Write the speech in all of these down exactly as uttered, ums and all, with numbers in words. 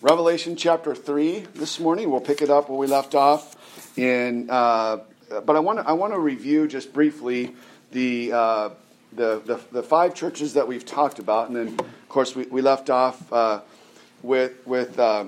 Revelation chapter three this morning. We'll pick it up where we left off. In, uh, but I want to I want to review just briefly the, uh, the the the five churches that we've talked about, and then of course we, we left off uh, with with um,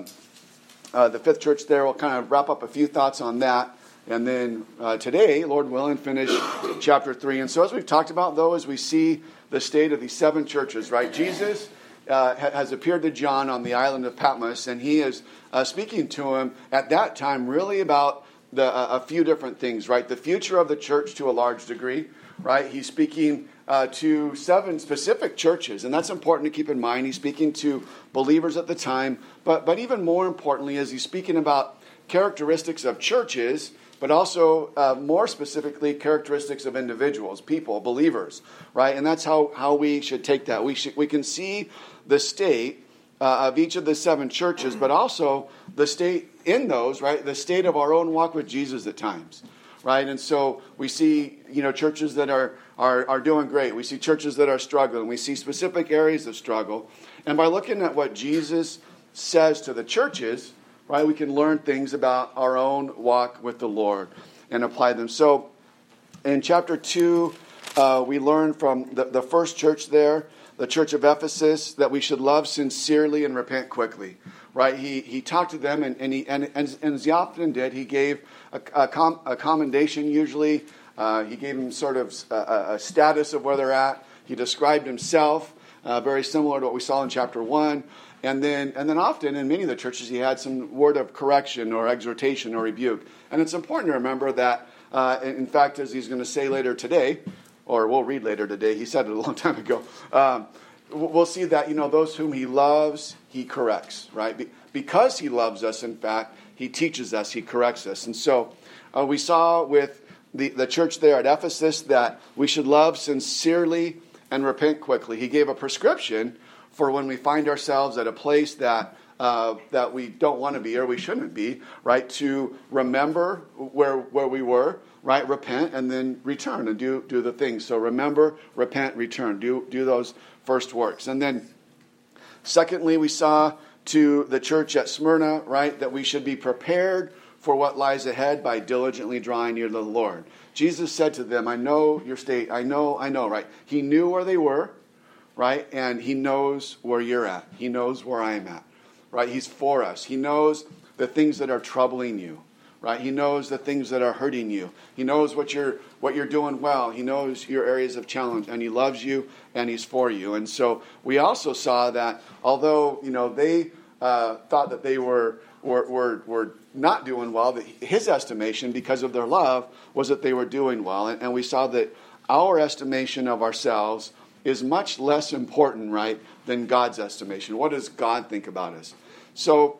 uh, the fifth church there. We'll kind of wrap up a few thoughts on that, and then uh, today, Lord willing, finish chapter three. And so as we've talked about, though, as we see the state of these seven churches, right? Jesus Uh, has appeared to John on the island of Patmos, and he is uh, speaking to him at that time really about the, uh, a few different things, right? The future of the church to a large degree, right? He's speaking uh, to seven specific churches, and that's important to keep in mind. He's speaking to believers at the time, but, but even more importantly is he's speaking about characteristics of churches, but also uh, more specifically characteristics of individuals, people, believers, right? And that's how, how we should take that. We should, we can see the state uh, of each of the seven churches, but also the state in those, right? The state of our own walk with Jesus at times, right? And so we see, you know, churches that are are are doing great. We see churches that are struggling. We see specific areas of struggle. And by looking at what Jesus says to the churches, right, we can learn things about our own walk with the Lord and apply them. So in chapter two, uh, we learn from the, the first church there, the church of Ephesus, that we should love sincerely and repent quickly. Right? He he talked to them, and and, he, and, and, and as he often did, he gave a, a, com, a commendation usually. Uh, he gave them sort of a, a status of where they're at. He described himself, uh, very similar to what we saw in chapter one. And then and then often in many of the churches, he had some word of correction or exhortation or rebuke. And it's important to remember that, uh, in fact, as he's going to say later today, or we'll read later today, he said it a long time ago, um, we'll see that, you know, those whom he loves, he corrects, right? Be- because he loves us, in fact, he teaches us, he corrects us. And so uh, we saw with the, the church there at Ephesus that we should love sincerely and repent quickly. He gave a prescription for when we find ourselves at a place that uh, that we don't want to be or we shouldn't be, right? To remember where where we were, right? Repent and then return and do do the things. So remember, repent, return. Do do those first works. And then secondly, we saw to the church at Smyrna, right, that we should be prepared for what lies ahead by diligently drawing near to the Lord. Jesus said to them, I know your state. I know, I know, right? He knew where they were. Right? And he knows where you're at. He knows where I'm at. Right? He's for us. He knows the things that are troubling you. Right? He knows the things that are hurting you. He knows what you're what you're doing well. He knows your areas of challenge, and he loves you, and he's for you. And so we also saw that although, you know, they uh, thought that they were were were, were not doing well, that his estimation, because of their love, was that they were doing well. And, and we saw that our estimation of ourselves is much less important, right, than God's estimation. What does God think about us? So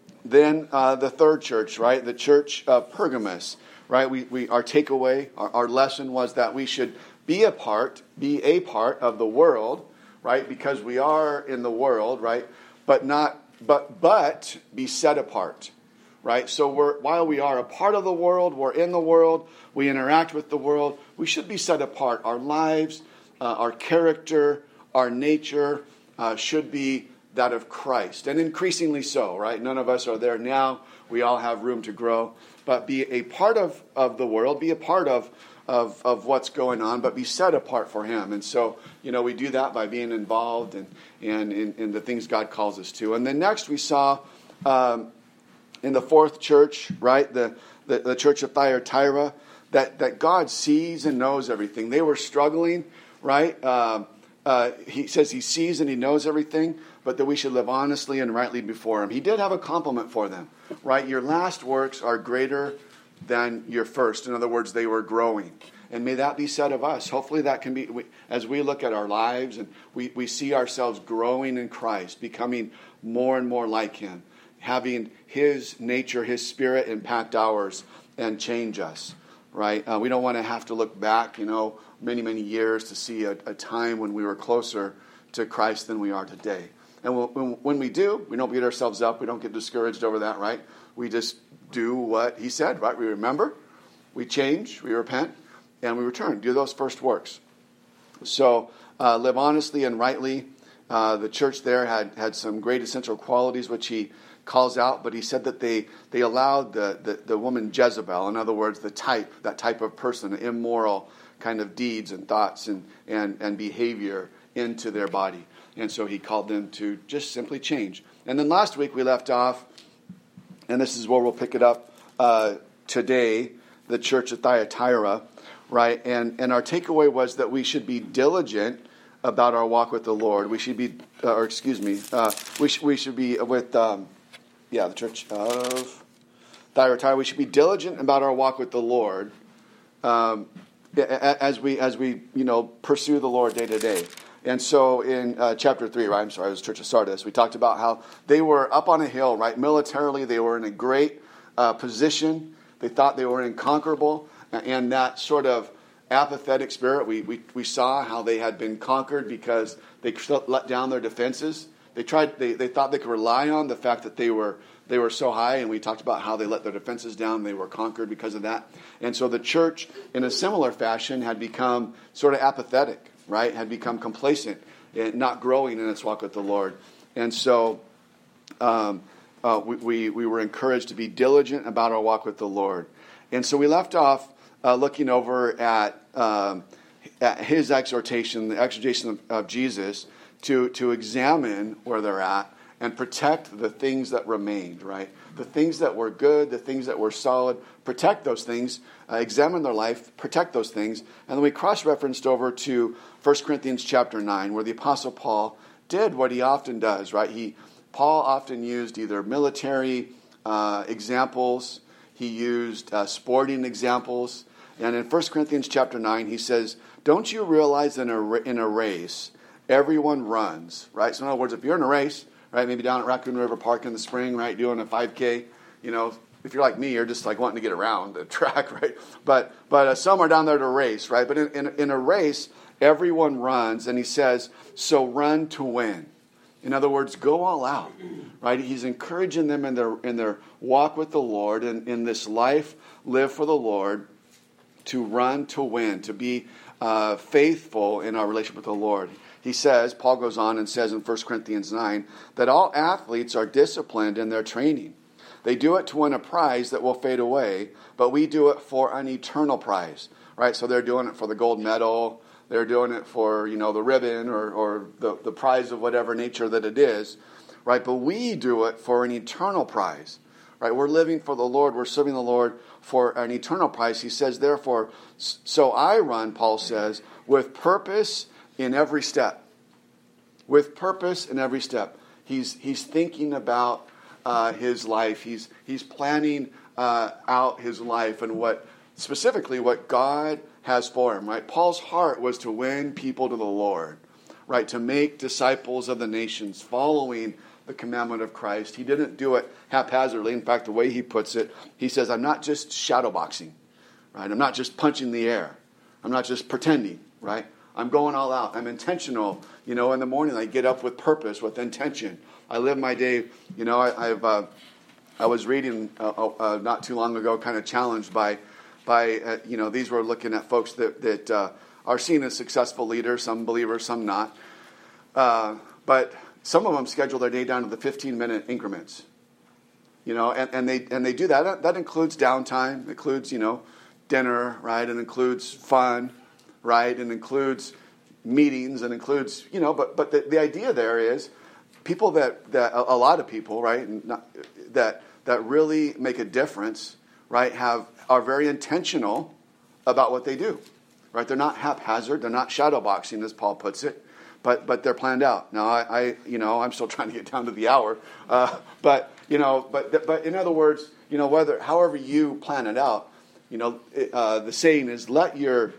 then uh, the third church, right, the church of Pergamos, right, we, we our takeaway, our, our lesson was that we should be a part, be a part of the world, right, because we are in the world, right, but not, but but be set apart, right? So we're while we are a part of the world, we're in the world, we interact with the world, we should be set apart. Our lives, Uh, our character, our nature uh, should be that of Christ. And increasingly so, right? None of us are there now. We all have room to grow. But be a part of, of the world. Be a part of, of, of what's going on. But be set apart for him. And so, you know, we do that by being involved and, and in, in the things God calls us to. And then next we saw um, in the fourth church, right? The, the, the church of Thyatira, that, that God sees and knows everything. They were struggling. Right? Uh, uh, he says he sees and he knows everything, but that we should live honestly and rightly before him. He did have a compliment for them. Right? Your last works are greater than your first. In other words, they were growing. And may that be said of us. Hopefully that can be, as we look at our lives and we, we see ourselves growing in Christ, becoming more and more like him, having his nature, his spirit impact ours and change us. Right? Uh, we don't want to have to look back, you know, many, many years to see a, a time when we were closer to Christ than we are today. And when, when we do, we don't beat ourselves up. We don't get discouraged over that, right? We just do what he said, right? We remember, we change, we repent, and we return. Do those first works. So uh, live honestly and rightly Uh, the church there had, had some great essential qualities, which he calls out, but he said that they, they allowed the, the, the woman Jezebel, in other words, the type, that type of person, immoral kind of deeds and thoughts and, and, and behavior into their body. And so he called them to just simply change. And then last week we left off, and this is where we'll pick it up uh, today, the church at Thyatira, right? And, and our takeaway was that we should be diligent about our walk with the Lord. We should be, uh, or excuse me, uh, we, sh- we should be with, um, yeah, the church of Thyatira. We should be diligent about our walk with the Lord um, as we, as we, you know, pursue the Lord day to day. And so in uh, chapter three, right, I'm sorry, it was Church of Sardis, we talked about how they were up on a hill, right? Militarily, they were in a great uh, position. They thought they were inconquerable. And that sort of apathetic spirit, we, we, we saw how they had been conquered because they let down their defenses. They tried. They, they thought they could rely on the fact that they were they were so high, and we talked about how they let their defenses down. They were conquered because of that. And so the church, in a similar fashion, had become sort of apathetic, right? Had become complacent and not growing in its walk with the Lord. And so um, uh, we, we we were encouraged to be diligent about our walk with the Lord. And so we left off uh, looking over at, um, at his exhortation, the exhortation of, of Jesus, to to examine where they're at and protect the things that remained, right? The things that were good, the things that were solid, protect those things, uh, examine their life, protect those things. And then we cross-referenced over to First Corinthians chapter nine, where the Apostle Paul did what he often does, right? He Paul often used either military uh, examples, he used uh, sporting examples. And in First Corinthians chapter nine, he says, don't you realize in a, in a race, everyone runs, right? So in other words, if you're in a race, right, maybe down at Raccoon River Park in the spring, right, doing a five K, you know, if you're like me, you're just like wanting to get around the track, right? But but uh, some are down there to race, right? But in, in, in a race, everyone runs, and he says, so run to win. In other words, go all out, right? He's encouraging them in their in their walk with the Lord and in this life, live for the Lord, to run to win, to be uh, faithful in our relationship with the Lord. He says, Paul goes on and says in First Corinthians nine, that all athletes are disciplined in their training. They do it to win a prize that will fade away, but we do it for an eternal prize, right? So they're doing it for the gold medal. They're doing it for, you know, the ribbon or, or the, the prize of whatever nature that it is, right? But we do it for an eternal prize, right? We're living for the Lord. We're serving the Lord for an eternal prize. He says, therefore, so I run, Paul says, with purpose in every step. With purpose in every step. He's he's thinking about uh, his life. He's he's planning uh, out his life and what specifically what God has for him. Right. Paul's heart was to win people to the Lord. Right. To make disciples of the nations, following the commandment of Christ. He didn't do it haphazardly. In fact, the way he puts it, he says, "I'm not just shadowboxing. Right. I'm not just punching the air. I'm not just pretending. Right. I'm going all out. I'm intentional. You know, in the morning I get up with purpose, with intention. I live my day. You know, I, I've uh, I was reading uh, uh, not too long ago, kind of challenged by by uh, you know, these were looking at folks that that uh, are seen as successful leaders, some believers, some not. Uh, but some of them schedule their day down to the fifteen minute increments. You know, and, and they and they do that. That includes downtime. It includes, you know, dinner, right? It includes fun. Right, and includes meetings, and includes, you know, but but the, the idea there is people that, that a, a lot of people, right, and not, that that really make a difference, right, have are very intentional about what they do, right? They're not haphazard, they're not shadowboxing, as Paul puts it, but but they're planned out. Now, I, I you know, I'm still trying to get down to the hour, uh, but you know, but but in other words, you know, whether however you plan it out, you know, uh, the saying is let your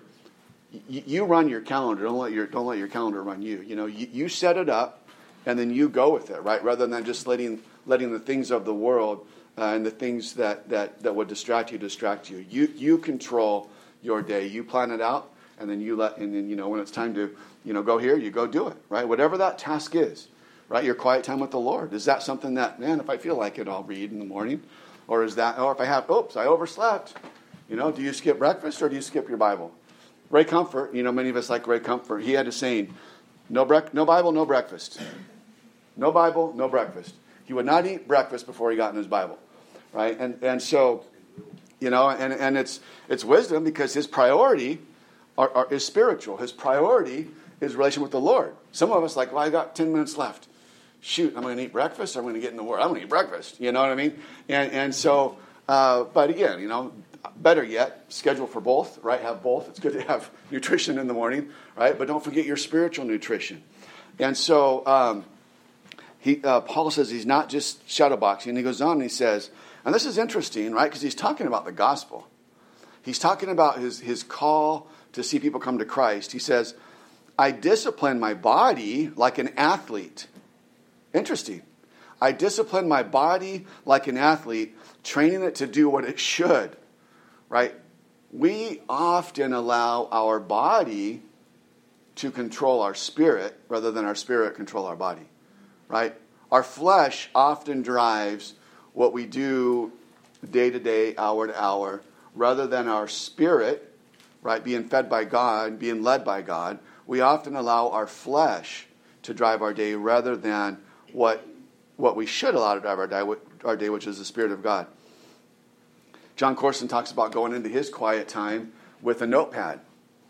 You run your calendar. Don't let your don't let your calendar run you. You know, you, you set it up, and then you go with it, right? Rather than just letting letting the things of the world uh, and the things that, that, that would distract you distract you. You you control your day. You plan it out, and then you let and then you know when it's time to you know go here, you go do it, right? Whatever that task is, right? Your quiet time with the Lord. Is that something that, man, if I feel like it, I'll read in the morning, or is that, or if I have, oops, I overslept. You know, do you skip breakfast or do you skip your Bible? Ray Comfort, you know, many of us like Ray Comfort. He had a saying, No brec- no Bible, no breakfast. No Bible, no breakfast. He would not eat breakfast before he got in his Bible, right? And and so, you know, and, and it's it's wisdom because his priority are, are, is spiritual. His priority is relation with the Lord. Some of us like, well, I got ten minutes left. Shoot, I'm going to eat breakfast or I'm going to get in the Word. I'm going to eat breakfast. You know what I mean? And and so, uh, but again, you know, better yet, schedule for both, right? Have both. It's good to have nutrition in the morning, right? But don't forget your spiritual nutrition. And so, um, he uh, Paul says he's not just shadowboxing. He goes on and he says, and this is interesting, right? Because he's talking about the gospel. He's talking about his, his call to see people come to Christ. He says, I discipline my body like an athlete. Interesting. I discipline my body like an athlete, training it to do what it should. Right? We often allow our body to control our spirit rather than our spirit control our body. Right? Our flesh often drives what we do day to day, hour to hour, rather than our spirit, right, being fed by God, being led by God. We often allow our flesh to drive our day rather than what what we should allow to drive our day, our day, which is the Spirit of God. John Corson talks about going into his quiet time with a notepad.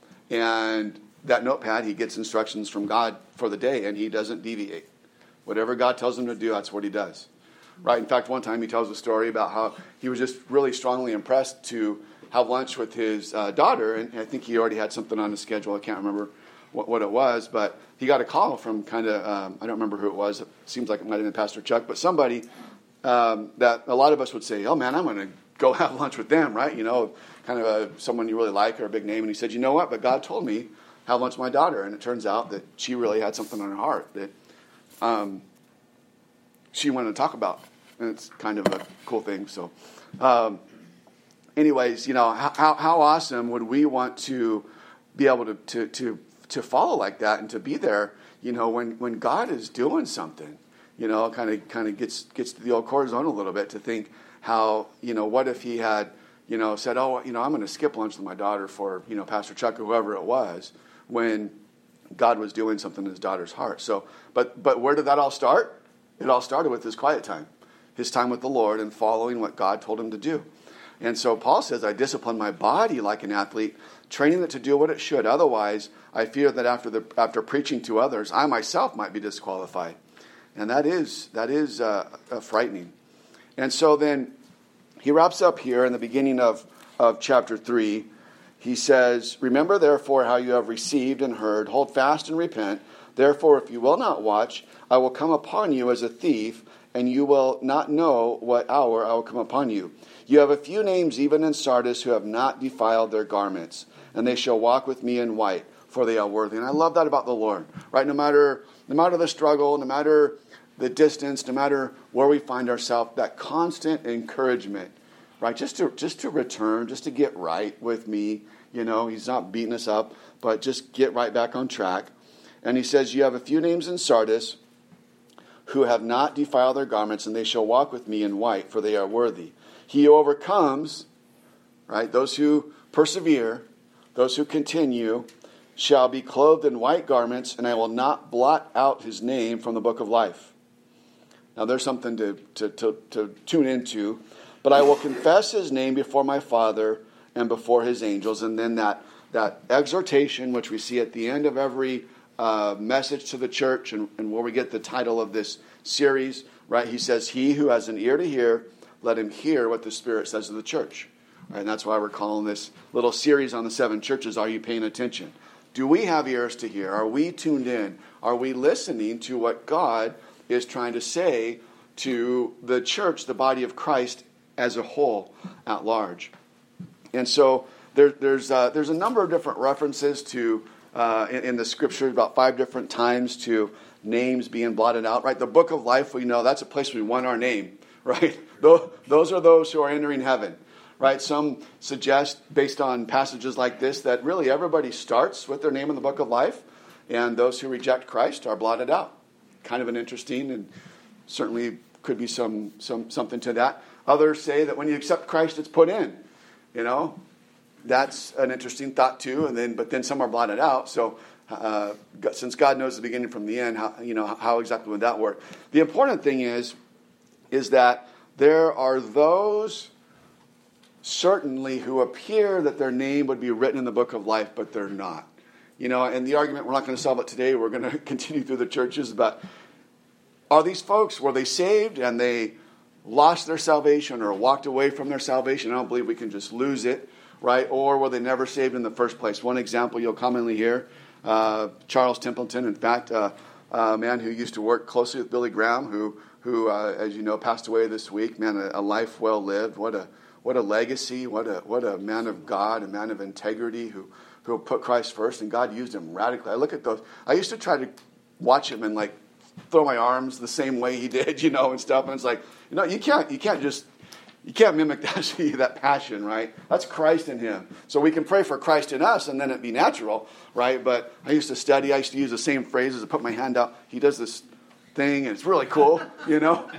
And that notepad, he gets instructions from God for the day, and he doesn't deviate. Whatever God tells him to do, that's what he does. Right? In fact, one time he tells a story about how he was just really strongly impressed to have lunch with his uh, daughter, and I think he already had something on his schedule. I can't remember what, what it was, but he got a call from kind of, um, I don't remember who it was. It seems like it might have been Pastor Chuck, but somebody um, that a lot of us would say, oh man, I'm going to go have lunch with them, right? You know, kind of a, someone you really like or a big name. And he said, you know what? But God told me have lunch with my daughter. And it turns out that she really had something on her heart that um, she wanted to talk about. And it's kind of a cool thing. So um, anyways, you know, how, how awesome would we want to be able to, to, to, to follow like that and to be there, you know, when, when God is doing something, you know, kind of kind of gets gets to the old cortisone a little bit to think, how, you know, what if he had, you know, said, oh, you know, I'm going to skip lunch with my daughter for, you know, Pastor Chuck or whoever it was, when God was doing something in his daughter's heart. So, but but where did that all start? It all started with his quiet time, his time with the Lord and following what God told him to do. And so Paul says, I discipline my body like an athlete, training it to do what it should. Otherwise, I fear that after the after preaching to others, I myself might be disqualified. And that is that is uh, uh, frightening. And so then he wraps up here in the beginning of, of chapter three. He says, remember therefore how you have received and heard, hold fast and repent. Therefore, if you will not watch, I will come upon you as a thief, and you will not know what hour I will come upon you. You have a few names even in Sardis who have not defiled their garments, and they shall walk with me in white, for they are worthy. And I love that about the Lord, right? No matter, no matter the struggle, no matter the distance, no matter where we find ourselves, that constant encouragement, right? Just to just to return, just to get right with me. You know, he's not beating us up, but just get right back on track. And he says, you have a few names in Sardis who have not defiled their garments, and they shall walk with me in white, for they are worthy. He who overcomes, right, those who persevere, those who continue, shall be clothed in white garments, and I will not blot out his name from the book of life. Now, there's something to, to, to, to tune into. But I will confess his name before my Father and before his angels. And then that, that exhortation, which we see at the end of every uh, message to the church, and, and where we get the title of this series, right? He says, he who has an ear to hear, let him hear what the Spirit says to the church. Right? And that's why we're calling this little series on the seven churches, Are You Paying Attention? Do we have ears to hear? Are we tuned in? Are we listening to what God is trying to say to the church, the body of Christ as a whole, at large? And so there, there's uh, there's a number of different references to uh, in, in the scripture, about five different times, to names being blotted out. Right, the book of life, we know that's a place we want our name. Right, those, those are those who are entering heaven. Right, some suggest, based on passages like this, that really everybody starts with their name in the book of life, and those who reject Christ are blotted out. Kind of an interesting, and certainly could be some, some something to that. Others say that when you accept Christ, it's put in. You know, that's an interesting thought too. And then, but then some are blotted out. So uh, since God knows the beginning from the end, how, you know, how exactly would that work? The important thing is, is that there are those certainly who appear that their name would be written in the book of life, but they're not. You know, and the argument, we're not going to solve it today. We're going to continue through the churches, but are these folks, were they saved and they lost their salvation or walked away from their salvation? I don't believe we can just lose it, right? Or were they never saved in the first place? One example you'll commonly hear, uh, Charles Templeton, in fact, uh, a man who used to work closely with Billy Graham, who, who uh, as you know, passed away this week. Man, a, a life well lived. What a what a legacy. What a what a man of God, a man of integrity who who put Christ first, and God used him radically. I look at those. I used to try to watch him and like throw my arms the same way he did, you know, and stuff. And it's like, you know, you can't you can't just you can't mimic that that passion, right? That's Christ in him. So we can pray for Christ in us, and then it'd be natural, right? But I used to study. I used to use the same phrases. I put my hand out. He does this thing, and it's really cool, you know.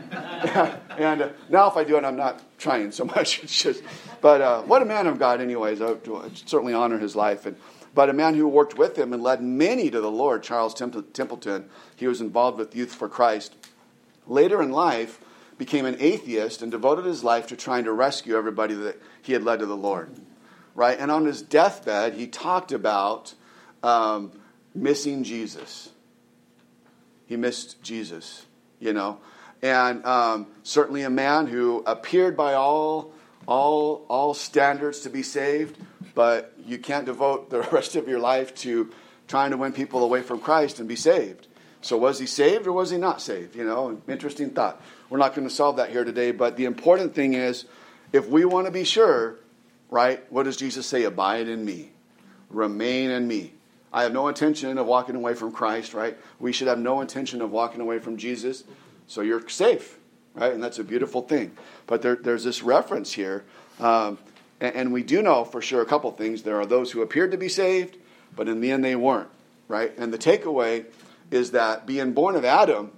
and uh, now, if I do it, I'm not trying so much. It's just, but uh, what a man of God, anyways. I, I certainly honor his life, and but a man who worked with him and led many to the Lord, Charles Templeton. He was involved with Youth for Christ. Later in life, became an atheist and devoted his life to trying to rescue everybody that he had led to the Lord, right? And on his deathbed, he talked about um, missing Jesus. He missed Jesus, you know, and um, certainly a man who appeared by all, all, all standards to be saved, but you can't devote the rest of your life to trying to win people away from Christ and be saved. So was he saved or was he not saved? You know, interesting thought. We're not going to solve that here today, but the important thing is, if we want to be sure, right, what does Jesus say? Abide in me. Remain in me. I have no intention of walking away from Christ, right? We should have no intention of walking away from Jesus, so you're safe, right? And that's a beautiful thing. But there, there's this reference here, um, and, and we do know for sure a couple things. There are those who appeared to be saved, but in the end they weren't, right? And the takeaway is that being born of Adam,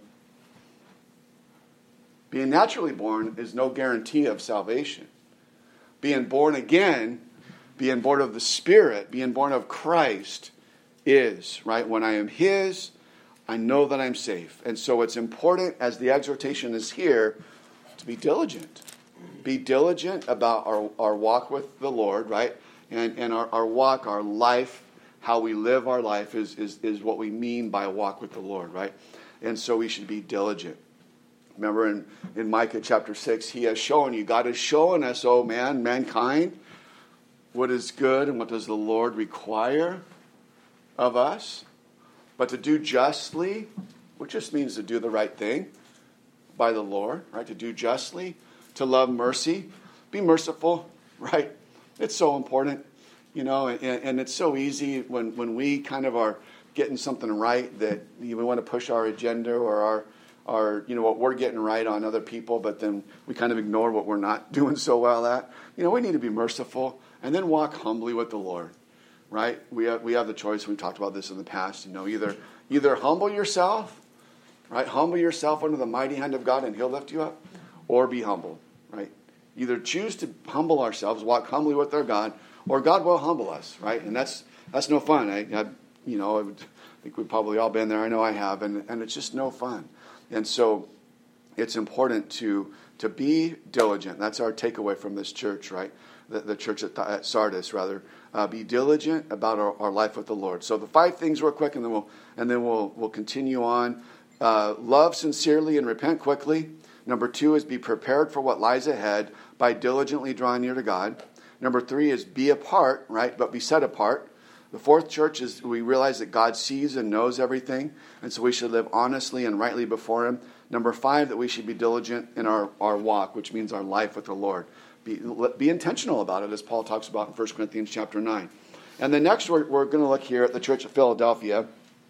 being naturally born, is no guarantee of salvation. Being born again, being born of the Spirit, being born of Christ is, right? When I am His, I know that I'm safe. And so it's important, as the exhortation is here, to be diligent. Be diligent about our, our walk with the Lord, right? And, and our, our walk, our life, how we live our life is, is, is what we mean by a walk with the Lord, right? And so we should be diligent. Remember in, in Micah chapter six, He has shown you, God has shown us, oh man, mankind, what is good and what does the Lord require of us. But to do justly, which just means to do the right thing by the Lord, right? To do justly, to love mercy, be merciful, right? It's so important. You know, and, and it's so easy when, when we kind of are getting something right that we want to push our agenda or our, our, you know, what we're getting right on other people, but then we kind of ignore what we're not doing so well at. You know, we need to be merciful and then walk humbly with the Lord, right? We have, we have the choice. We've talked about this in the past. You know, either either humble yourself, right? Humble yourself under the mighty hand of God and He'll lift you up, or be humble, right? Either choose to humble ourselves, walk humbly with our God, or God will humble us, right? And that's that's no fun. I, I you know, I, would, I think we've probably all been there. I know I have, and, and it's just no fun. And so it's important to to be diligent. That's our takeaway from this church, right? The, the church at, at Sardis, rather. Uh, be diligent about our, our life with the Lord. So the five things real quick, and then we'll and then we'll we'll continue on. Uh, love sincerely and repent quickly. Number two is be prepared for what lies ahead by diligently drawing near to God. Number three is be apart, right, but be set apart. The fourth church is we realize that God sees and knows everything, and so we should live honestly and rightly before Him. Number five, that we should be diligent in our, our walk, which means our life with the Lord. Be, be intentional about it, as Paul talks about in First Corinthians chapter nine. And then next we're, we're going to look here at the church of Philadelphia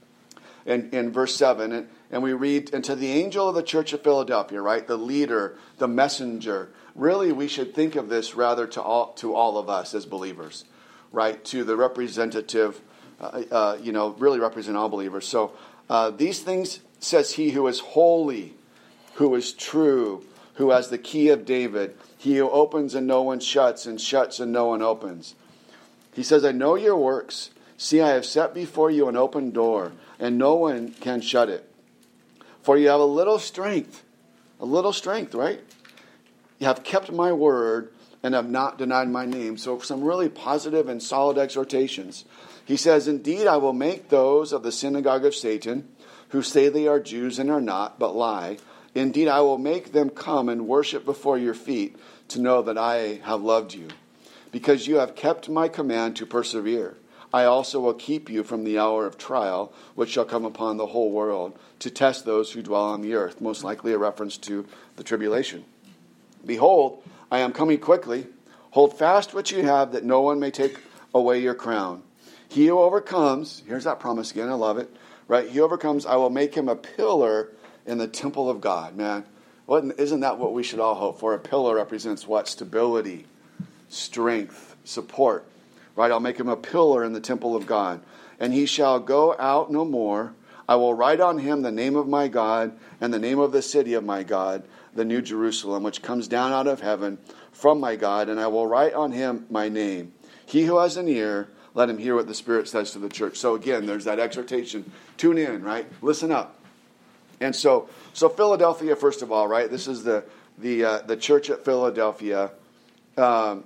in, in verse seven, and, and we read, "And to the angel of the church of Philadelphia," right, the leader, the messenger. Really, we should think of this rather to all to all of us as believers, right? To the representative, uh, uh, you know, really represent all believers. So uh, these things says He who is holy, who is true, who has the key of David, He who opens and no one shuts, and shuts and no one opens. He says, "I know your works. See, I have set before you an open door, and no one can shut it. For you have a little strength. A little strength, right? You have kept my word and have not denied my name. So some really positive and solid exhortations. He says, indeed, I will make those of the synagogue of Satan who say they are Jews and are not, but lie. Indeed, I will make them come and worship before your feet to know that I have loved you. Because you have kept my command to persevere. I also will keep you from the hour of trial, which shall come upon the whole world, to test those who dwell on the earth. Most likely a reference to the tribulation. Behold, I am coming quickly. Hold fast what you have, that no one may take away your crown. He who overcomes, here's that promise again, I love it, right? He who overcomes, I will make him a pillar in the temple of God. Man, isn't that what we should all hope for? A pillar represents what? Stability, strength, support. Right? I'll make him a pillar in the temple of God. And he shall go out no more. I will write on him the name of my God and the name of the city of my God, the New Jerusalem, which comes down out of heaven from my God, and I will write on him my name. He who has an ear, let him hear what the Spirit says to the church. So again, there's that exhortation. Tune in, right? Listen up. And so, so Philadelphia, first of all, right? This is the the uh, the church at Philadelphia. Um,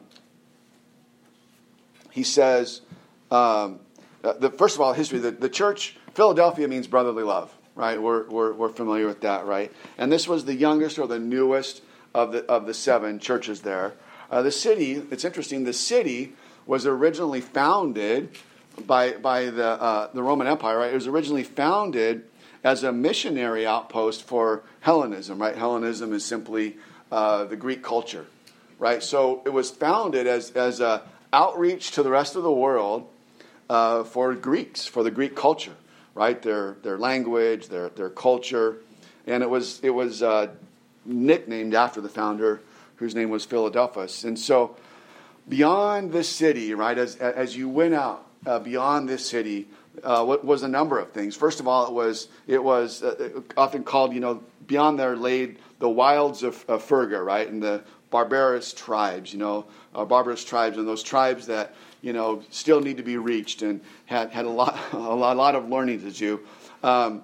he says, um, uh, the first of all, history. The, the church Philadelphia means brotherly love, right? We're we're we're familiar with that, right? And this was the youngest or the newest of the of the seven churches there. Uh, the city. It's interesting. The city was originally founded by by the uh, the Roman Empire, right? It was originally founded as a missionary outpost for Hellenism, right? Hellenism is simply uh, the Greek culture, right? So it was founded as as a outreach to the rest of the world uh, for Greeks, for the Greek culture, right? Their their language, their their culture, and it was it was uh, nicknamed after the founder, whose name was Philadelphus. And so, beyond this city, right? As as you went out uh, beyond this city. Uh, what was a number of things. First of all, it was it was uh, often called, you know, beyond there laid the wilds of, of Ferga, right, and the barbarous tribes, you know, uh, barbarous tribes, and those tribes that, you know, still need to be reached and had had a lot a lot, a lot of learning to do. Um,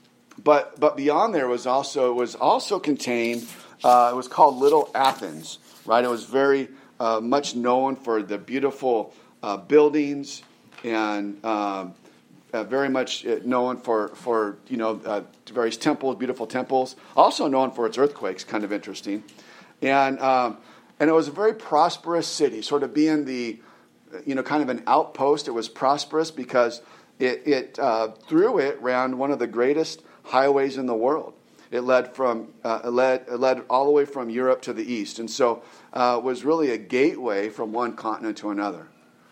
but but beyond there was also it was also contained. Uh, it was called Little Athens, right? It was very uh, much known for the beautiful uh, buildings and. Um, Uh, very much known for, for you know, uh, various temples, beautiful temples. Also known for its earthquakes, kind of interesting. And um, and it was a very prosperous city, sort of being the, you know, kind of an outpost. It was prosperous because it, it uh, through it ran one of the greatest highways in the world. It led from uh, it led it led all the way from Europe to the east, and so uh, was really a gateway from one continent to another.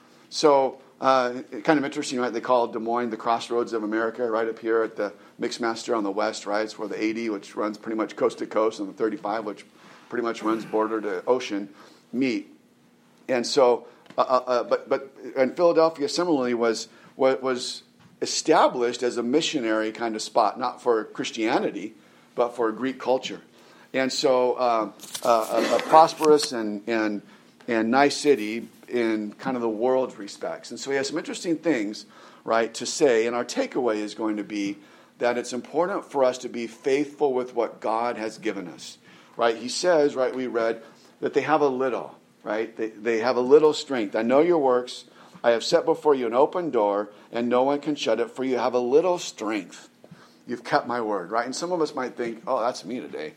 So. Uh, kind of interesting, right? They call Des Moines the crossroads of America, right up here at the Mixmaster on the west, right? It's where the eighty, which runs pretty much coast to coast, and the thirty-five, which pretty much runs border to ocean, meet. And so, uh, uh, but but and Philadelphia similarly was was established as a missionary kind of spot, not for Christianity, but for Greek culture. And so, uh, uh, a, a prosperous and and and nice city. In kind of the world's respects. And so he has some interesting things, right, to say. And our takeaway is going to be that it's important for us to be faithful with what God has given us, right? He says, right, we read, that they have a little, right? They, they have a little strength. I know your works. I have set before you an open door, and no one can shut it, for you have a little strength. You've kept my word, right? And some of us might think, oh, that's me today.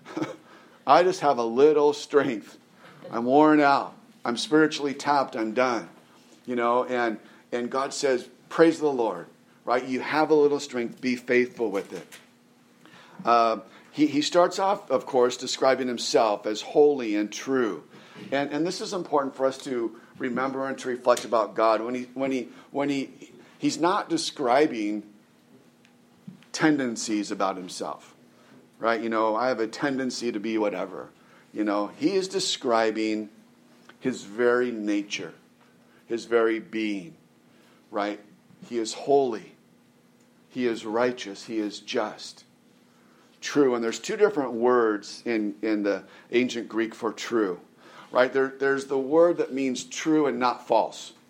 I just have a little strength. I'm worn out. I'm spiritually tapped. I'm done, you know, and and God says, praise the Lord, right? You have a little strength. Be faithful with it. Uh, he, he starts off, of course, describing himself as holy and true. And and this is important for us to remember and to reflect about God. When he when he when he he's not describing tendencies about himself, right? You know, I have a tendency to be whatever. You know, he is describing his very nature, his very being, right? He is holy. He is righteous. He is just. True. And there's two different words in, in the ancient Greek for true, right? There, there's the word that means true and not false,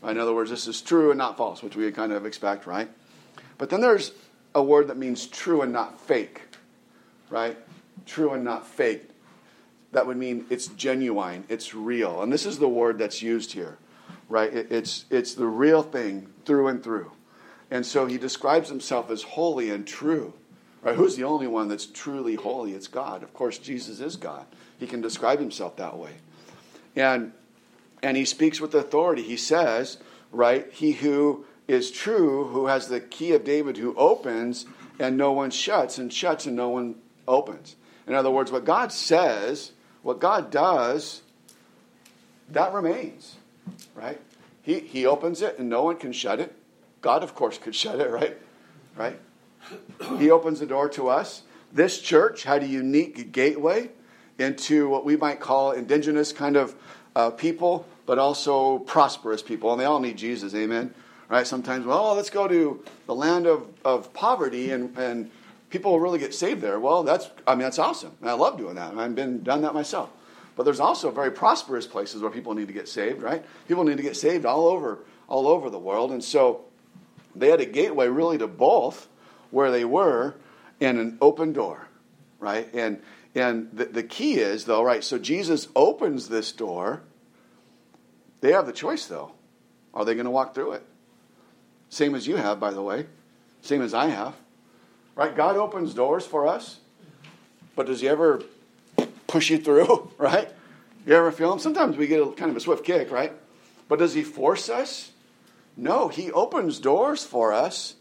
Right? In other words, this is true and not false, which we kind of expect, right? But then there's a word that means true and not fake, right? True and not fake. That would mean it's genuine, it's real. And this is the word that's used here, right? It, it's, it's the real thing through and through. And so he describes himself as holy and true. Right? Who's the only one that's truly holy? It's God. Of course, Jesus is God. He can describe himself that way. And and he speaks with authority. He says, right, he who is true, who has the key of David, who opens and no one shuts, and shuts and no one opens. In other words, what God says, what God does, that remains, right? He he opens it and no one can shut it. God, of course, could shut it, right? Right? He opens the door to us. This church had a unique gateway into what we might call indigenous kind of uh, people, but also prosperous people. And they all need Jesus, amen? Right? Sometimes, well, let's go to the land of, of poverty and, and people will really get saved there. Well, that's, I mean, that's awesome. And I love doing that. I've been done that myself. But there's also very prosperous places where people need to get saved, right? People need to get saved all over, all over the world. And so they had a gateway really to both where they were and an open door, right? And and the, the key is, though, right, so Jesus opens this door. They have the choice, though. Are they going to walk through it? Same as you have, by the way. Same as I have. Right? God opens doors for us, but does he ever push you through, right? You ever feel him? Sometimes we get a, kind of a swift kick, right? But does he force us? No, he opens doors for us.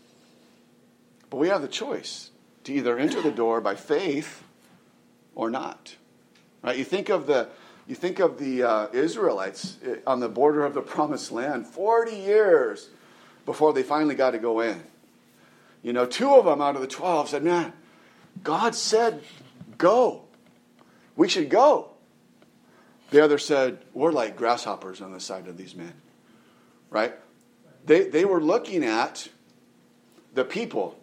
But we have the choice to either enter the door by faith or not. Right? You think of the you think of the uh, Israelites on the border of the Promised Land, forty years before they finally got to go in. You know, two of them out of the twelve said, "Man, God said go. We should go." The other said, "We're like grasshoppers on the side of these men." Right? They they were looking at the people.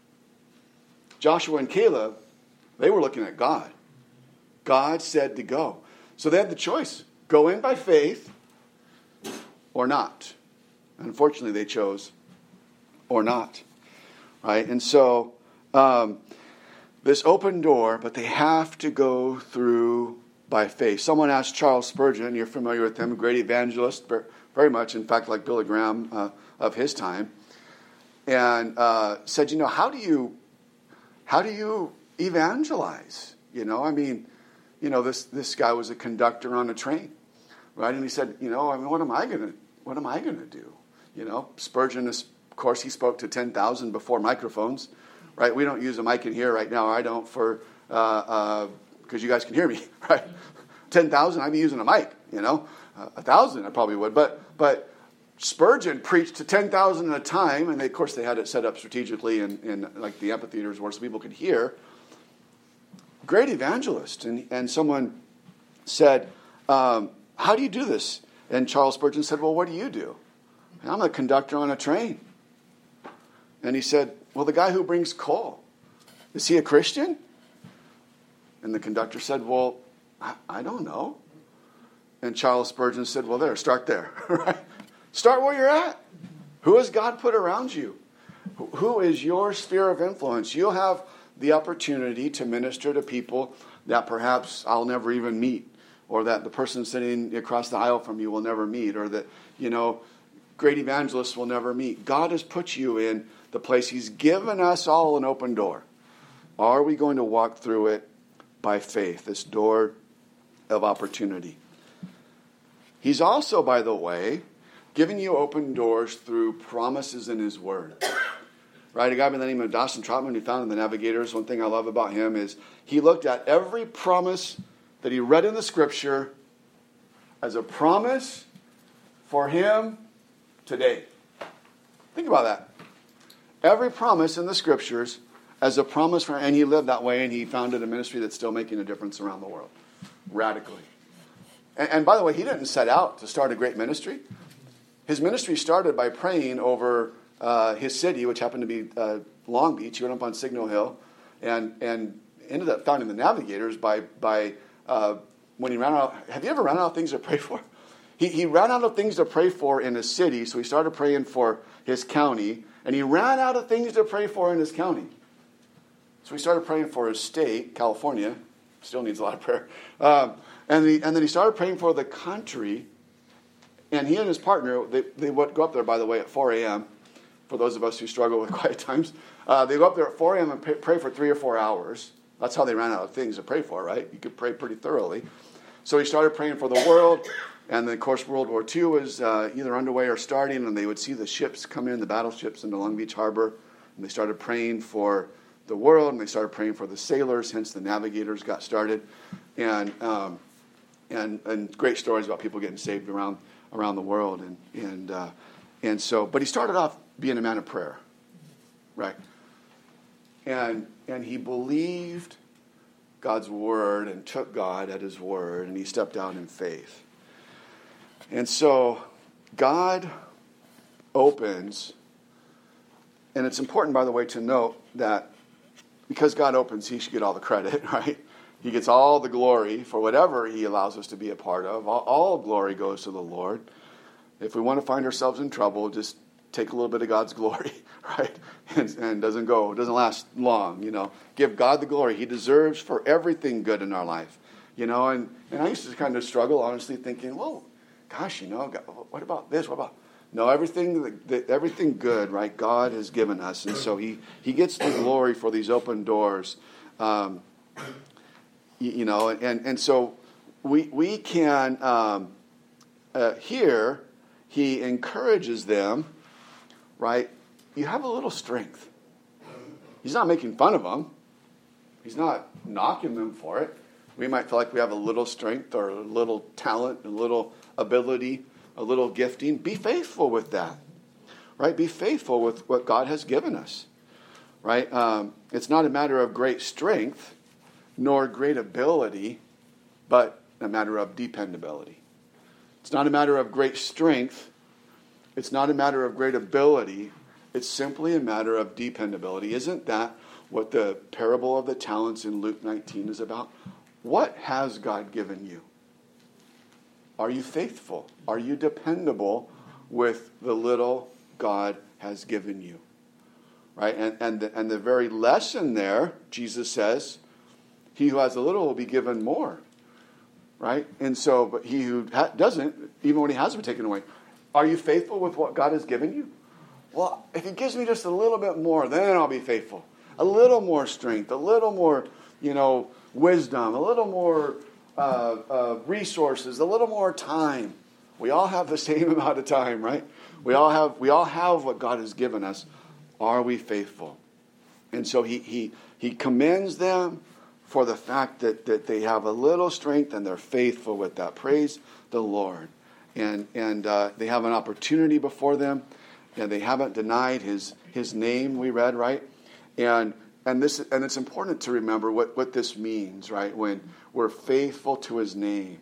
Joshua and Caleb, they were looking at God. God said to go. So they had the choice. Go in by faith or not. Unfortunately, they chose or not. Right? And so um, this open door, but they have to go through by faith. Someone asked Charles Spurgeon, you're familiar with him, a great evangelist, very much, in fact, like Billy Graham uh, of his time, and uh, said, you know, how do you How do you evangelize? You know, I mean, you know, this this guy was a conductor on a train, right? And he said, you know, I mean, what am I gonna what am I gonna do? You know, Spurgeon, is, of course, he spoke to ten thousand before microphones, right? We don't use a mic in here right now. I don't for because uh, uh, you guys can hear me, right? ten thousand, I'd be using a mic. You know, uh, a thousand, I probably would, but but. Spurgeon preached to ten thousand at a time, and they, of course they had it set up strategically in, in like the amphitheaters where so people could hear. Great evangelist. And, and someone said, um, how do you do this? And Charles Spurgeon said, well, what do you do? And I'm a conductor on a train. And he said, well, the guy who brings coal, is he a Christian? And the conductor said, well, I, I don't know. And Charles Spurgeon said, well, there, start there, right? Start where you're at. Who has God put around you? Who is your sphere of influence? You'll have the opportunity to minister to people that perhaps I'll never even meet, or that the person sitting across the aisle from you will never meet, or that, you know, great evangelists will never meet. God has put you in the place. He's given us all an open door. Are we going to walk through it by faith, this door of opportunity? He's also, by the way, giving you open doors through promises in his word. Right? A guy by the name of Dawson Trotman, who found in the Navigators, one thing I love about him is he looked at every promise that he read in the scripture as a promise for him today. Think about that. Every promise in the scriptures as a promise for, and he lived that way, and he founded a ministry that's still making a difference around the world, radically. And, and by the way, he didn't set out to start a great ministry. His ministry started by praying over uh, his city, which happened to be uh, Long Beach. He went up on Signal Hill and and ended up founding the Navigators by, by uh, when he ran out. Have you ever run out of things to pray for? he, he ran out of things to pray for in his city, so he started praying for his county, and he ran out of things to pray for in his county. So he started praying for his state, California. Still needs a lot of prayer. Um, and, he, and then he started praying for the country. And he and his partner, they, they would go up there, by the way, at four a.m. For those of us who struggle with quiet times. Uh, they go up there at four a.m. and pray, pray for three or four hours. That's how they ran out of things to pray for, right? You could pray pretty thoroughly. So he started praying for the world. And then, of course, World War Two was uh, either underway or starting. And they would see the ships come in, the battleships into Long Beach Harbor. And they started praying for the world. And they started praying for the sailors. Hence, the navigators got started. And um, and and great stories about people getting saved around around the world. And and uh, and so, but he started off being a man of prayer, right? And and he believed God's word and took God at his word, and he stepped out in faith. And so God opens, and it's important, by the way, to note that because God opens, he should get all the credit, right? He gets all the glory for whatever he allows us to be a part of. All, all glory goes to the Lord. If we want to find ourselves in trouble, just take a little bit of God's glory, right? And, and doesn't go, doesn't last long, you know. Give God the glory. He deserves for everything good in our life, you know. And, and I used to kind of struggle, honestly, thinking, well, gosh, you know, God, what about this? What about... No, everything that, everything good, right, God has given us. And so he, he gets the glory for these open doors. Um, you, you know, and, and so we, we can, um, uh, here, he encourages them, right? You have a little strength. He's not making fun of them. He's not knocking them for it. We might feel like we have a little strength or a little talent, a little ability, a little gifting. Be faithful with that, right? Be faithful with what God has given us, right? Um, it's not a matter of great strength nor great ability, but a matter of dependability. It's not a matter of great strength. It's not a matter of great ability. It's simply a matter of dependability. Isn't that what the parable of the talents in Luke nineteen is about? What has God given you? Are you faithful? Are you dependable with the little God has given you? Right? And and the, and the very lesson there, Jesus says, he who has a little will be given more. Right? And so, but he who ha- doesn't, even when he has been taken away, are you faithful with what God has given you? Well, if he gives me just a little bit more, then I'll be faithful. A little more strength, a little more, you know, wisdom, a little more uh, uh, resources, a little more time. We all have the same amount of time, right? We all have we all have what God has given us. Are we faithful? And so he he he commends them for the fact that, that they have a little strength and they're faithful with that. Praise the Lord. And and uh, they have an opportunity before them, and they haven't denied his his name, we read, right? And and this and it's important to remember what, what this means, right? When we're faithful to his name.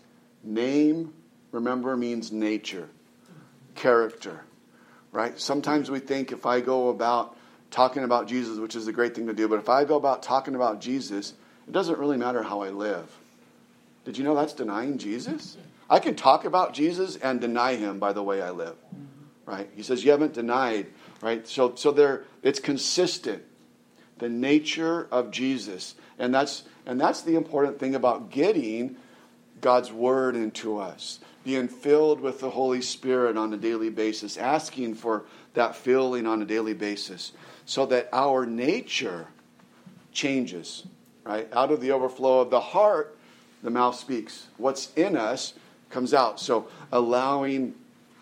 Name, remember, means nature, character, right? Sometimes we think if I go about talking about Jesus, which is a great thing to do, but if I go about talking about Jesus, it doesn't really matter how I live. Did you know that's denying Jesus? I can talk about Jesus and deny him by the way I live, right? He says you haven't denied, right? So, so there, it's consistent. The nature of Jesus, and that's and that's the important thing about getting God's word into us, being filled with the Holy Spirit on a daily basis, asking for that filling on a daily basis, so that our nature changes, right? Out of the overflow of the heart, the mouth speaks. What's in us comes out. So allowing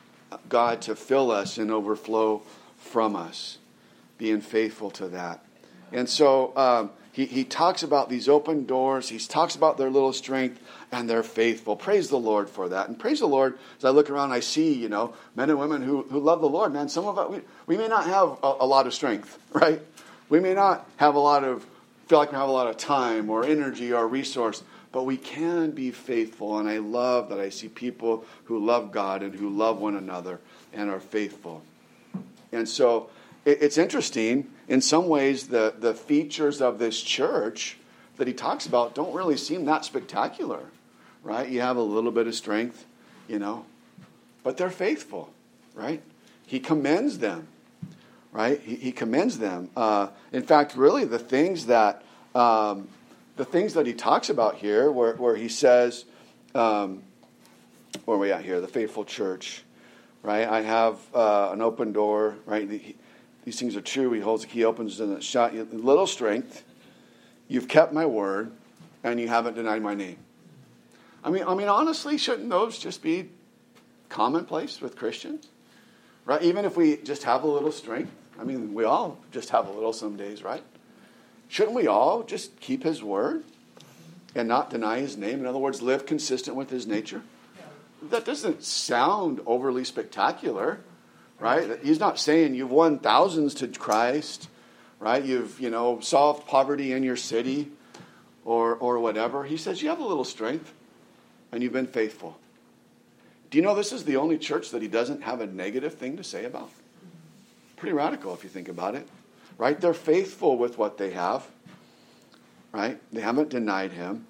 God to fill us and overflow from us, being faithful to that. And so um, he, he talks about these open doors. He talks about their little strength, and they're faithful. Praise the Lord for that. And praise the Lord, as I look around, I see, you know, men and women who, who love the Lord. Man, some of us, we, we may not have a, a lot of strength, right? We may not have a lot of, feel like we have a lot of time or energy or resource, but we can be faithful. And I love that I see people who love God and who love one another and are faithful. And so it, it's interesting. In some ways, the, the features of this church that he talks about don't really seem that spectacular, right? You have a little bit of strength. you know, but they're faithful, right? He commends them, right? He, he commends them. Uh, in fact, really, the things that um, the things that he talks about here, where, where he says, um, where are we at here? The faithful church, right? I have uh, an open door, right? The, these things are true. He holds the key, opens and shut. Little strength. You've kept my word, and you haven't denied my name. I mean, I mean, honestly, shouldn't those just be commonplace with Christians, right? Even if we just have a little strength. I mean, we all just have a little some days, right? Shouldn't we all just keep his word and not deny his name? In other words, live consistent with his nature. That doesn't sound overly spectacular, right? He's not saying you've won thousands to Christ, right? You've, you know, solved poverty in your city or or whatever. He says you have a little strength and you've been faithful. Do you know this is the only church that he doesn't have a negative thing to say about? Pretty radical if you think about it, right? They're faithful with what they have, right? They haven't denied him.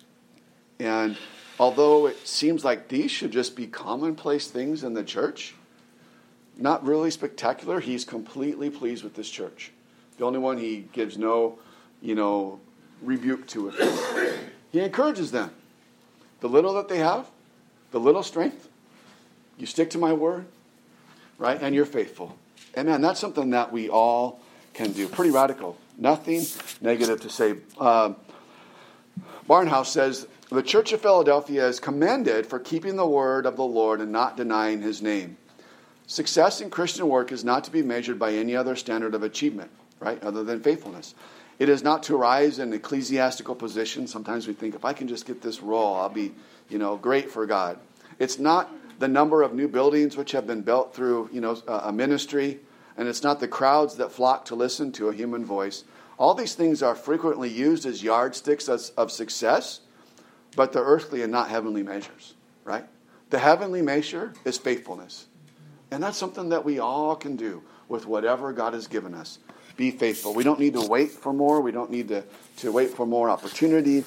And although it seems like these should just be commonplace things in the church, not really spectacular, he's completely pleased with this church. The only one he gives no, you know, rebuke to it. He encourages them. The little that they have, the little strength, you stick to my word, right? And you're faithful. And man, that's something that we all can do. Pretty radical. Nothing negative to say. Uh, Barnhouse says, the Church of Philadelphia is commended for keeping the word of the Lord and not denying his name. Success in Christian work is not to be measured by any other standard of achievement, right, other than faithfulness. It is not to rise in ecclesiastical position. Sometimes we think, if I can just get this role, I'll be, you know, great for God. It's not the number of new buildings which have been built through, you know, a ministry, and it's not the crowds that flock to listen to a human voice. All these things are frequently used as yardsticks of success, but they're earthly and not heavenly measures, right? The heavenly measure is faithfulness. And that's something that we all can do with whatever God has given us. Be faithful. We don't need to wait for more. We don't need to, to wait for more opportunity.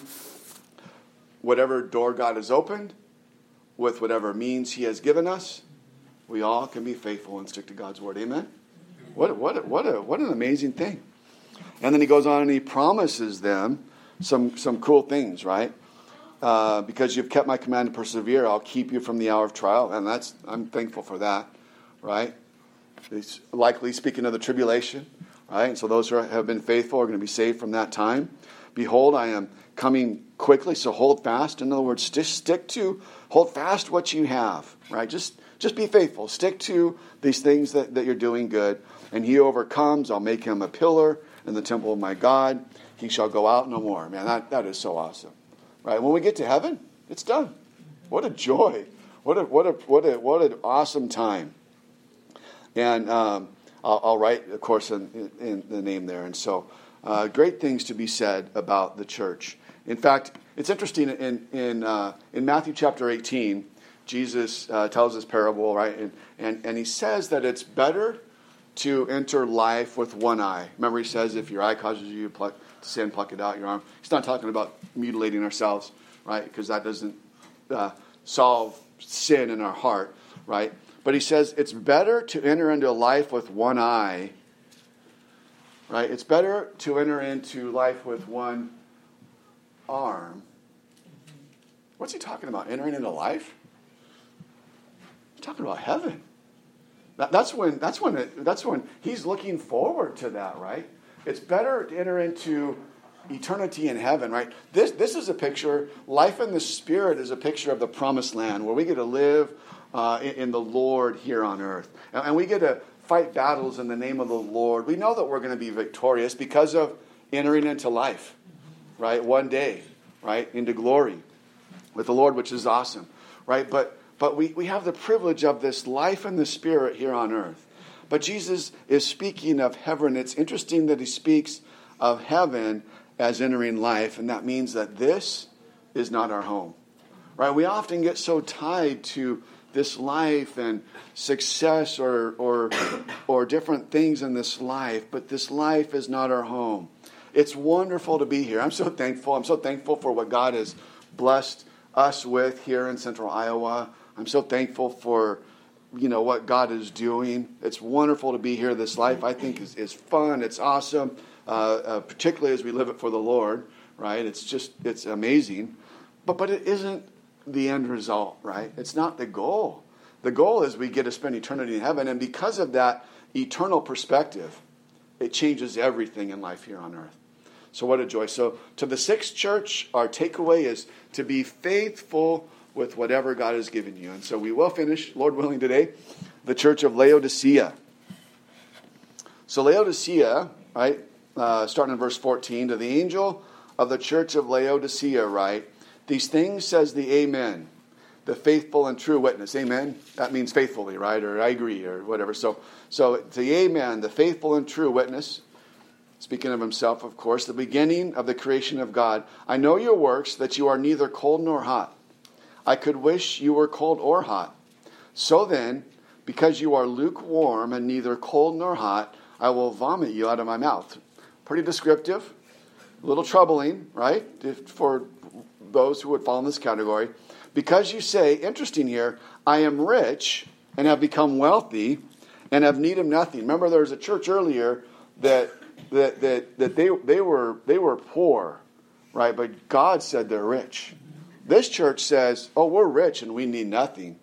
Whatever door God has opened, with whatever means he has given us, we all can be faithful and stick to God's word. Amen? What, what, what, a, what an amazing thing. And then he goes on and he promises them some, some cool things, right? Uh, because you've kept my command to persevere, I'll keep you from the hour of trial. And that's I'm thankful for that, right? He's likely speaking of the tribulation, right? And so those who have been faithful are going to be saved from that time. Behold, I am coming quickly, so hold fast. In other words, just stick to, hold fast what you have, right? Just just be faithful. Stick to these things that, that you're doing good. And he overcomes, I'll make him a pillar in the temple of my God. He shall go out no more. Man, that, that is so awesome. Right? When we get to heaven, it's done. What a joy. What a what a what a what an awesome time. And um, I'll, I'll write, of course, in, in the name there. And so, uh, great things to be said about the church. In fact, it's interesting in in uh, in Matthew chapter eighteen, Jesus uh, tells this parable, right? And, and and he says that it's better to enter life with one eye. Remember, he says, if your eye causes you to pluck, to sin, pluck it out your arm. He's not talking about mutilating ourselves, right? Because that doesn't uh, solve sin in our heart, right? But he says it's better to enter into life with one eye, right? It's better to enter into life with one arm. What's he talking about? Entering into life? He's talking about heaven. That, that's when that's when it, that's when he's looking forward to that, right? It's better to enter into eternity in heaven, right? This this is a picture. Life in the Spirit is a picture of the promised land where we get to live uh, in, in the Lord here on earth, and, and we get to fight battles in the name of the Lord. We know that we're going to be victorious because of entering into life, right? One day, right, into glory with the Lord, which is awesome, right? But but we, we have the privilege of this life in the Spirit here on earth. But Jesus is speaking of heaven. It's interesting that he speaks of heaven as entering life, and that means that this is not our home, right? We often get so tied to this life and success or or or different things in this life, but this life is not our home. It's wonderful to be here. I'm so thankful. I'm so thankful for what God has blessed us with here in Central Iowa. I'm so thankful for, you know, what God is doing. It's wonderful to be here. This life, I think, is, is fun. It's awesome, uh, uh, particularly as we live it for the Lord, right? It's just, it's amazing. But, but it isn't the end result, right? It's not the goal. The goal is we get to spend eternity in heaven, and because of that eternal perspective, it changes everything in life here on earth. So what a joy. So to the Sixth Church, our takeaway is to be faithful with whatever God has given you. And so we will finish, Lord willing, today, the Church of Laodicea. So Laodicea, right, uh, starting in verse fourteen, to the angel of the Church of Laodicea, right, these things says the Amen, the faithful and true witness. Amen? That means faithfully, right? Or I agree, or whatever. So, so the Amen, the faithful and true witness, speaking of himself, of course, the beginning of the creation of God. I know your works, that you are neither cold nor hot. I could wish you were cold or hot. So then, because you are lukewarm and neither cold nor hot, I will vomit you out of my mouth. Pretty descriptive, a little troubling, right? If, for those who would fall in this category. Because you say, interesting here, I am rich and have become wealthy and have need of nothing. Remember, there was a church earlier that that that, that they, they were they were poor, right? But God said they're rich. This church says, oh, we're rich and we need nothing.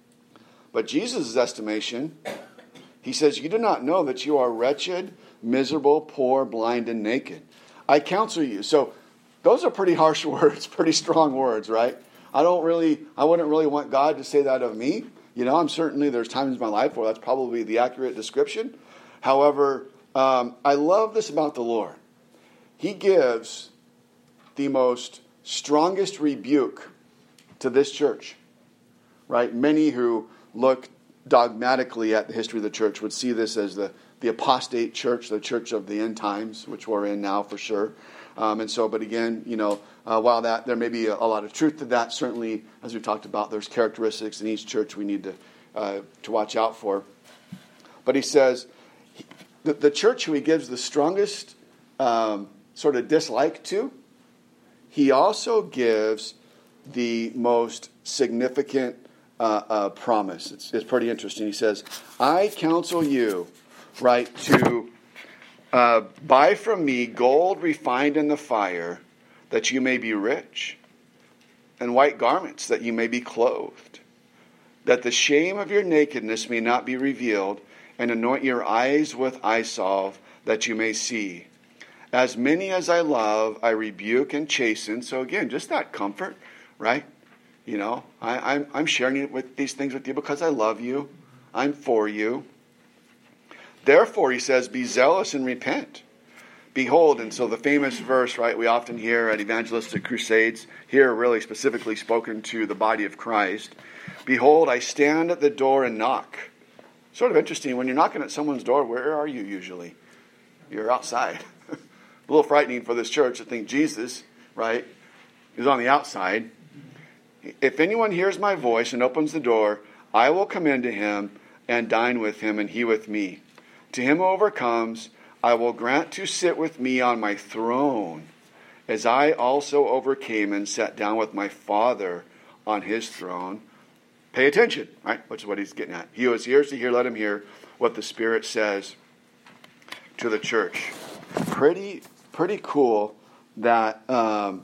But Jesus' estimation, he says, you do not know that you are wretched, miserable, poor, blind, and naked. I counsel you. So those are pretty harsh words, pretty strong words, right? I don't really, I wouldn't really want God to say that of me. You know, I'm certainly, there's times in my life where that's probably the accurate description. However, um, I love this about the Lord. He gives the most strongest rebuke to this church, right? Many who look dogmatically at the history of the church would see this as the, the apostate church, the church of the end times, which we're in now for sure. Um, and so, but again, you know, uh, while that there may be a, a lot of truth to that, certainly, as we've talked about, there's characteristics in each church we need to uh, to watch out for. But he says, he, the, the church who he gives the strongest um, sort of dislike to, he also gives the most significant uh, uh, promise. It's, it's pretty interesting. He says, I counsel you, right, to uh, buy from me gold refined in the fire, that you may be rich, and white garments, that you may be clothed, that the shame of your nakedness may not be revealed, and anoint your eyes with eye salve, that you may see. As many as I love, I rebuke and chasten. So again, just that comfort, right? You know, I, I'm, I'm sharing it with these things with you because I love you. I'm for you. Therefore, he says, be zealous and repent. Behold, and so the famous verse, right, we often hear at evangelistic crusades, here really specifically spoken to the body of Christ. Behold, I stand at the door and knock. Sort of interesting, when you're knocking at someone's door, where are you usually? You're outside. A little frightening for this church to think Jesus, right, is on the outside. If anyone hears my voice and opens the door, I will come into him and dine with him and he with me. To him who overcomes, I will grant to sit with me on my throne, as I also overcame and sat down with my Father on his throne. Pay attention, right? Which is what he's getting at. He who has ears to hear, let him hear what the Spirit says to the church. Pretty, pretty cool that um,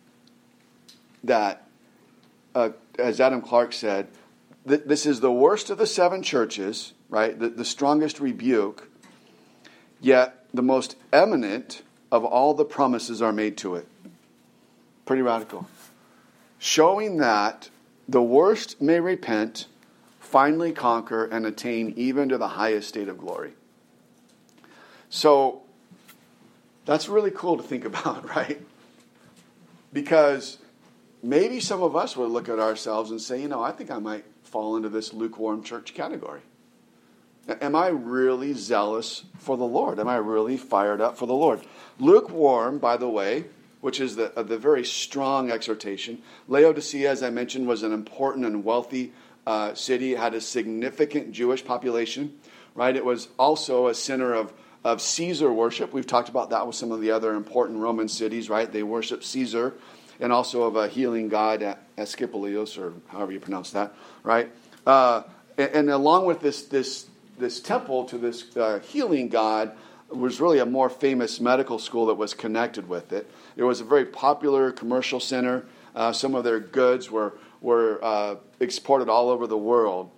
that uh, as Adam Clark said, th- this is the worst of the seven churches, right? The, the strongest rebuke, yet the most eminent of all the promises are made to it. Pretty radical. Showing that the worst may repent, finally conquer, and attain even to the highest state of glory. So, that's really cool to think about, right? Because maybe some of us would look at ourselves and say, you know, I think I might fall into this lukewarm church category. Am I really zealous for the Lord? Am I really fired up for the Lord? Lukewarm, by the way, which is the, uh, the very strong exhortation. Laodicea, as I mentioned, was an important and wealthy uh, city. It had a significant Jewish population, right? It was also a center of, of Caesar worship. We've talked about that with some of the other important Roman cities, right? They worship Caesar. and also of a healing god, Asclepius, or however you pronounce that, right? Uh, and, and along with this this this temple to this uh, healing god was really a more famous medical school that was connected with it. It was a very popular commercial center. Uh, some of their goods were were uh, exported all over the world.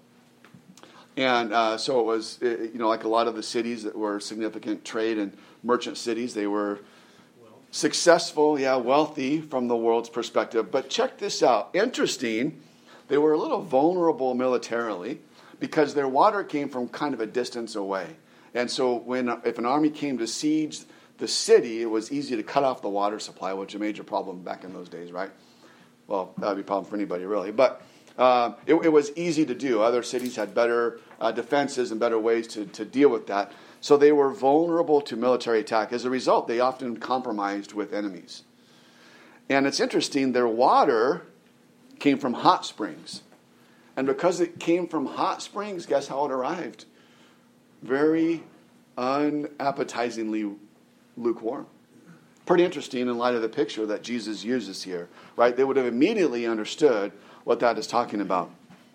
And uh, so it was, you know, like a lot of the cities that were significant trade and merchant cities, they were successful, yeah, wealthy from the world's perspective. But check this out. Interesting, they were a little vulnerable militarily because their water came from kind of a distance away. And so when if an army came to siege the city, it was easy to cut off the water supply, which was a major problem back in those days, right? Well, that would be a problem for anybody, really. But uh, it, it was easy to do. Other cities had better uh, defenses and better ways to, to deal with that. So they were vulnerable to military attack. As a result, they often compromised with enemies. And it's interesting, their water came from hot springs. And because it came from hot springs, guess how it arrived? Very unappetizingly lukewarm. Pretty interesting in light of the picture that Jesus uses here, right? They would have immediately understood what that is talking about.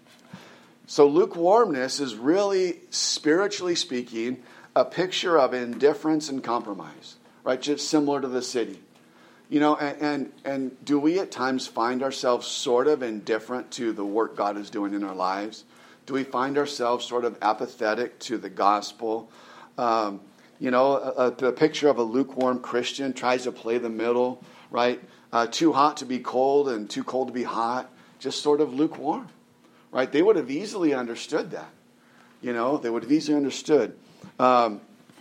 So lukewarmness is really, spiritually speaking, a picture of indifference and compromise, right? Just similar to the city. You know, and, and, and do we at times find ourselves sort of indifferent to the work God is doing in our lives? Do we find ourselves sort of apathetic to the gospel? Um, you know, a, a, a picture of a lukewarm Christian tries to play the middle, right? Uh, too hot to be cold and too cold to be hot, just sort of lukewarm, right? They would have easily understood that. You know, they would have easily understood. Um,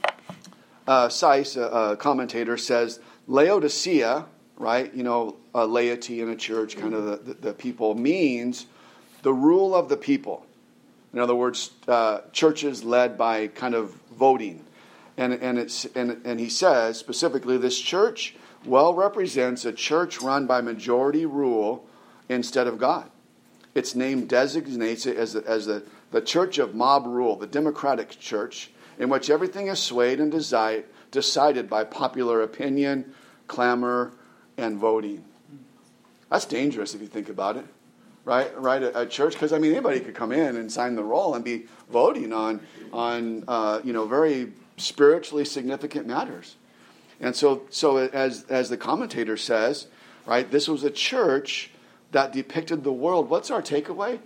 uh, Seiss, a, a commentator, says Laodicea, right? You know, a laity in a church, kind of the, the, the people, means the rule of the people. In other words, uh, churches led by kind of voting. And and it's and, and he says specifically, this church well represents a church run by majority rule instead of God. Its name designates it as the, as the, the church of mob rule, the democratic church, in which everything is swayed and desi- decided by popular opinion, clamor, and voting. That's dangerous if you think about it. Right, right. A, a church, because I mean, anybody could come in and sign the roll and be voting on, on uh, you know, very spiritually significant matters. And so, so as as the commentator says, right, this was a church that depicted the world. What's our takeaway?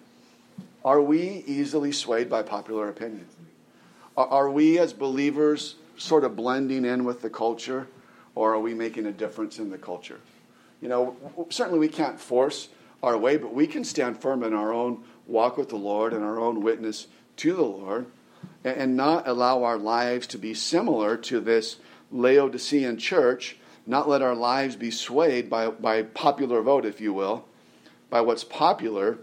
Are we easily swayed by popular opinion? Are, are we as believers sort of blending in with the culture, or are we making a difference in the culture? You know, certainly we can't force our way, but we can stand firm in our own walk with the Lord and our own witness to the Lord, and, and not allow our lives to be similar to this Laodicean church, not let our lives be swayed by, by popular vote, if you will, by what's popular,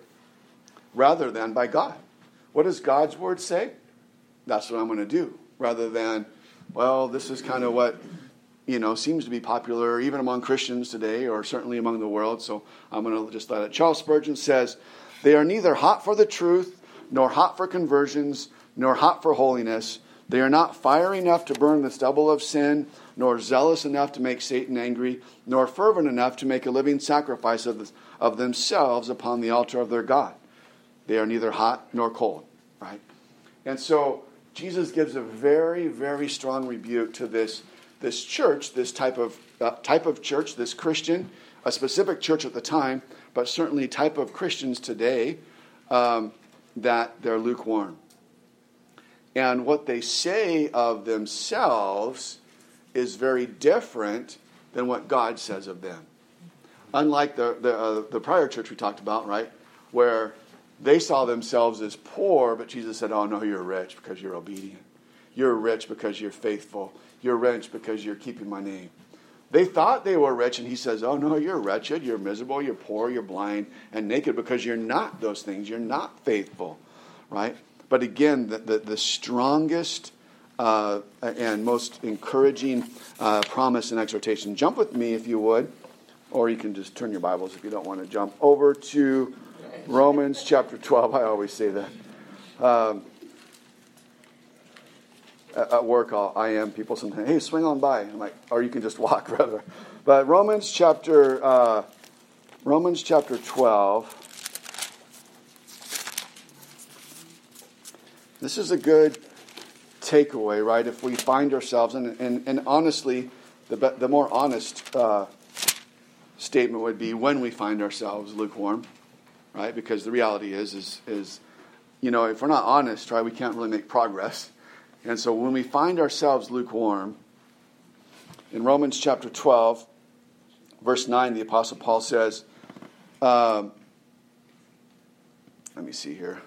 rather than by God. What does God's word say? That's what I'm going to do, rather than, well, this is kind of what, you know, seems to be popular even among Christians today, or certainly among the world, so I'm going to just let it. Charles Spurgeon says, they are neither hot for the truth, nor hot for conversions, nor hot for holiness. They are not fiery enough to burn the stubble of sin, nor zealous enough to make Satan angry, nor fervent enough to make a living sacrifice of, the, of themselves upon the altar of their God. They are neither hot nor cold, right? And so Jesus gives a very, very strong rebuke to this This church, this type of uh, type of church, this Christian, a specific church at the time, but certainly type of Christians today, um, that they're lukewarm. And what they say of themselves is very different than what God says of them. Unlike the the, uh, the prior church we talked about, right, where they saw themselves as poor, but Jesus said, "Oh no, you're rich because you're obedient. You're rich because you're faithful. You're rich because you're keeping my name." They thought they were rich, and he says, oh, no, you're wretched, you're miserable, you're poor, you're blind, and naked because you're not those things. You're not faithful, right? But again, the, the, the strongest uh, and most encouraging uh, promise and exhortation. Jump with me, if you would, or you can just turn your Bibles if you don't want to jump, over to Romans chapter twelve. I always say that. Um, At work, I'll, I am people sometimes, hey, swing on by. I'm like, or you can just walk, rather. But Romans chapter uh, Romans chapter twelve. This is a good takeaway, right? If we find ourselves, and, and, and honestly, the, the more honest uh, statement would be when we find ourselves lukewarm, right? Because the reality is, is, is, you know, if we're not honest, right, we can't really make progress. And so when we find ourselves lukewarm, in Romans chapter twelve, verse nine, the Apostle Paul says, um, let me see here.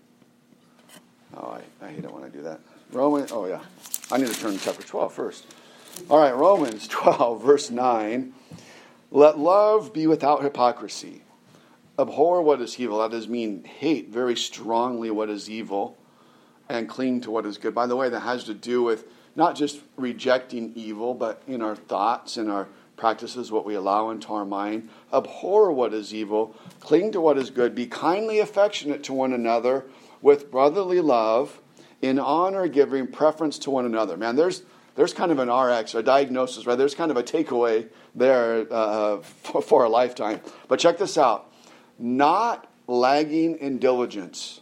Oh, I, I hate it when I do that. Roman, oh yeah. I need to turn to chapter twelve first. All right, Romans twelve, verse nine. Let love be without hypocrisy. Abhor what is evil. That does mean hate very strongly what is evil and cling to what is good. By the way, that has to do with not just rejecting evil, but in our thoughts and our practices, what we allow into our mind. Abhor what is evil. Cling to what is good. Be kindly affectionate to one another with brotherly love, in honor, giving preference to one another. Man, there's there's kind of an R X, a diagnosis, right? There's kind of a takeaway there uh, for, for a lifetime. But check this out. Not lagging in diligence,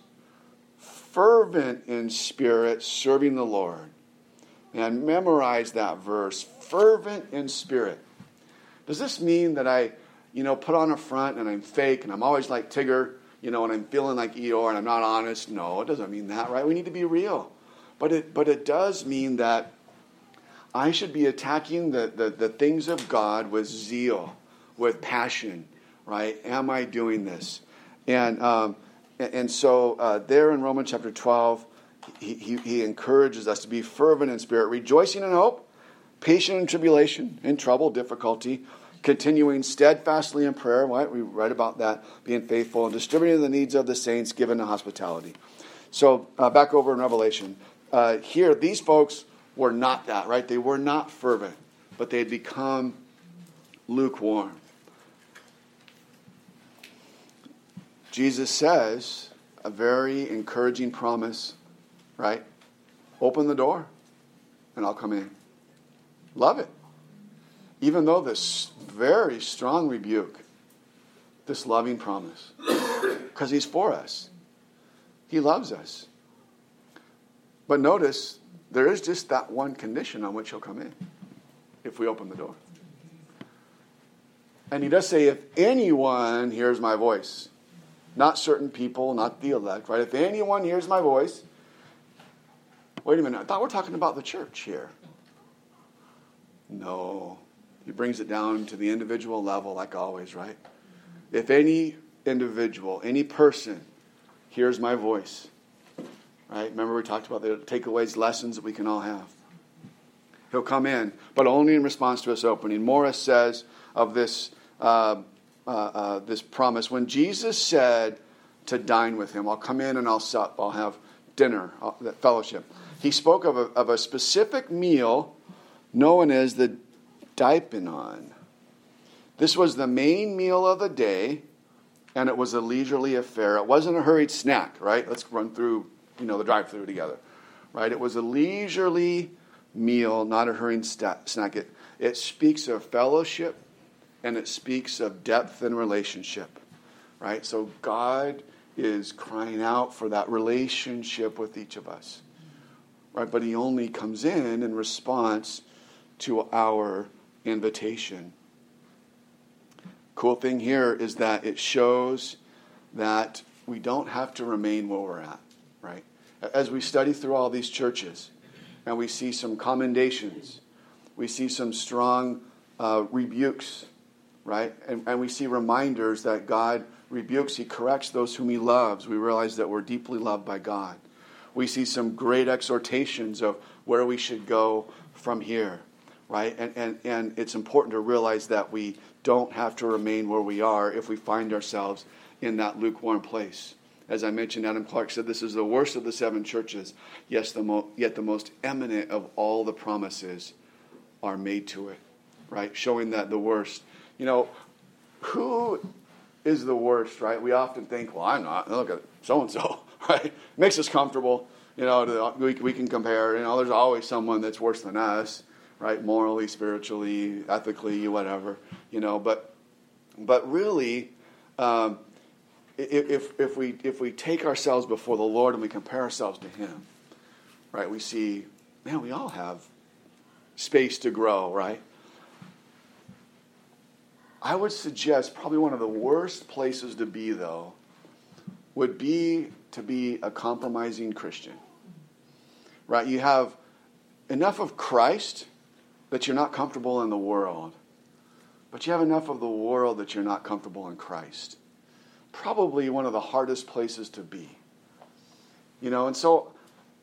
fervent in spirit, serving the Lord. And memorize that verse, fervent in spirit. Does this mean that I, you know, put on a front and I'm fake and I'm always like Tigger, you know, and I'm feeling like Eeyore and I'm not honest? No, it doesn't mean that, right? We need to be real. But it but it does mean that I should be attacking the, the, the things of God with zeal, with passion, right? Am I doing this? And um, and, and so uh, there in Romans chapter twelve, he, he, he encourages us to be fervent in spirit, rejoicing in hope, patient in tribulation, in trouble, difficulty, continuing steadfastly in prayer, right? We write about that, being faithful, and distributing the needs of the saints, given to hospitality. So uh, back over in Revelation. Uh, here, these folks were not that, right? They were not fervent, but they had become lukewarm. Jesus says a very encouraging promise, right? Open the door, and I'll come in. Love it. Even though this very strong rebuke, this loving promise, because he's for us. He loves us. But notice, there is just that one condition on which he'll come in, if we open the door. And he does say, if anyone hears my voice, not certain people, not the elect, right? If anyone hears my voice, wait a minute, I thought we're talking about the church here. No. He brings it down to the individual level, like always, right? If any individual, any person hears my voice, right? Remember we talked about the takeaways, lessons that we can all have. He'll come in, but only in response to us opening. Morris says of this uh, uh, uh, this promise, when Jesus said to dine with him, I'll come in and I'll sup, I'll have dinner, I'll, that fellowship. He spoke of a, of a specific meal known as the Diapanon. This was the main meal of the day, and it was a leisurely affair. It wasn't a hurried snack, right? Let's run through, you know, the drive-through together, right? It was a leisurely meal, not a hurried st- snack. It, it speaks of fellowship, and it speaks of depth and relationship, right? So God is crying out for that relationship with each of us, right? But he only comes in in response to our invitation. Cool thing here is that it shows that we don't have to remain where we're at, right? As we study through all these churches and we see some commendations, we see some strong uh, rebukes, right? And, and we see reminders that God rebukes, he corrects those whom he loves. We realize that we're deeply loved by God. We see some great exhortations of where we should go from here. Right? And, and and it's important to realize that we don't have to remain where we are if we find ourselves in that lukewarm place. As I mentioned, Adam Clark said this is the worst of the seven churches, yes, the mo- yet the most eminent of all the promises are made to it. Right? Showing that the worst. You know, who is the worst, right? We often think, well, I'm not. Look at so-and-so, right? Makes us comfortable. You know, we, we can compare. You know, there's always someone that's worse than us. Right, morally, spiritually, ethically, whatever, you know. But But really, um, if if we if we take ourselves before the Lord and we compare ourselves to Him, right? We see, man, we all have space to grow, right? I would suggest probably one of the worst places to be, though, would be to be a compromising Christian, right? You have enough of Christ that you're not comfortable in the world, but you have enough of the world that you're not comfortable in Christ. Probably one of the hardest places to be. You know, and so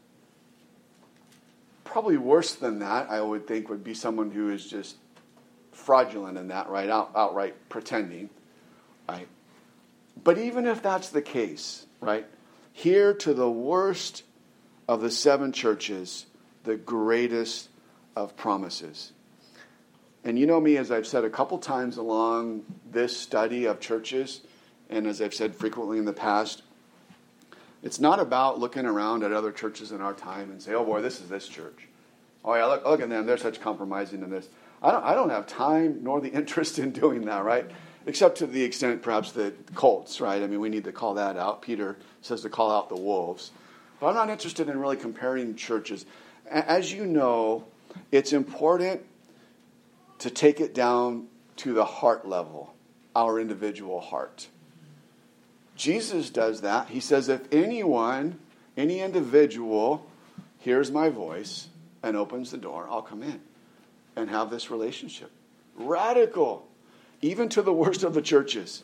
probably worse than that, I would think, would be someone who is just fraudulent in that, right? Out, outright pretending, right? But even if that's the case, right? Here to the worst of the seven churches, the greatest of promises. And you know me, as I've said a couple times along this study of churches, and as I've said frequently in the past, it's not about looking around at other churches in our time and say, oh boy, this is this church. Oh yeah, look, look at them, they're such compromising in this. I don't, I don't have time nor the interest in doing that, right? Except to the extent perhaps that cults, right? I mean, we need to call that out. Peter says to call out the wolves. But I'm not interested in really comparing churches. As you know, it's important to take it down to the heart level, our individual heart. Jesus does that. He says, if anyone, any individual hears my voice and opens the door, I'll come in and have this relationship. Radical. Even to the worst of the churches.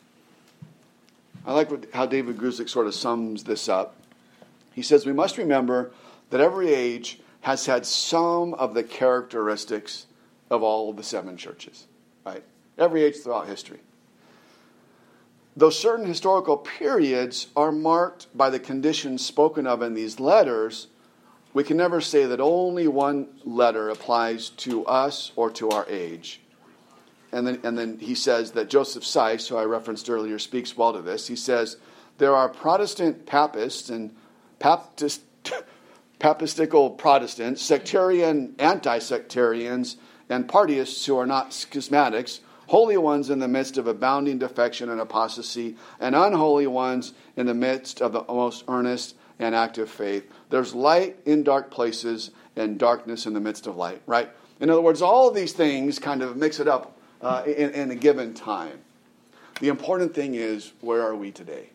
I like what, how David Guzik sort of sums this up. He says, we must remember that every age has had some of the characteristics of all of the seven churches. Right? Every age throughout history. Though certain historical periods are marked by the conditions spoken of in these letters, we can never say that only one letter applies to us or to our age. And then, and then he says that Joseph Seiss, who I referenced earlier, speaks well to this. He says, there are Protestant Papists and Baptist, Papistical Protestants, sectarian anti-sectarians, and partyists who are not schismatics, holy ones in the midst of abounding defection and apostasy, and unholy ones in the midst of the most earnest and active faith. There's light in dark places and darkness in the midst of light, right? In other words, all of these things kind of mix it up uh, in, in a given time. The important thing is, where are we today?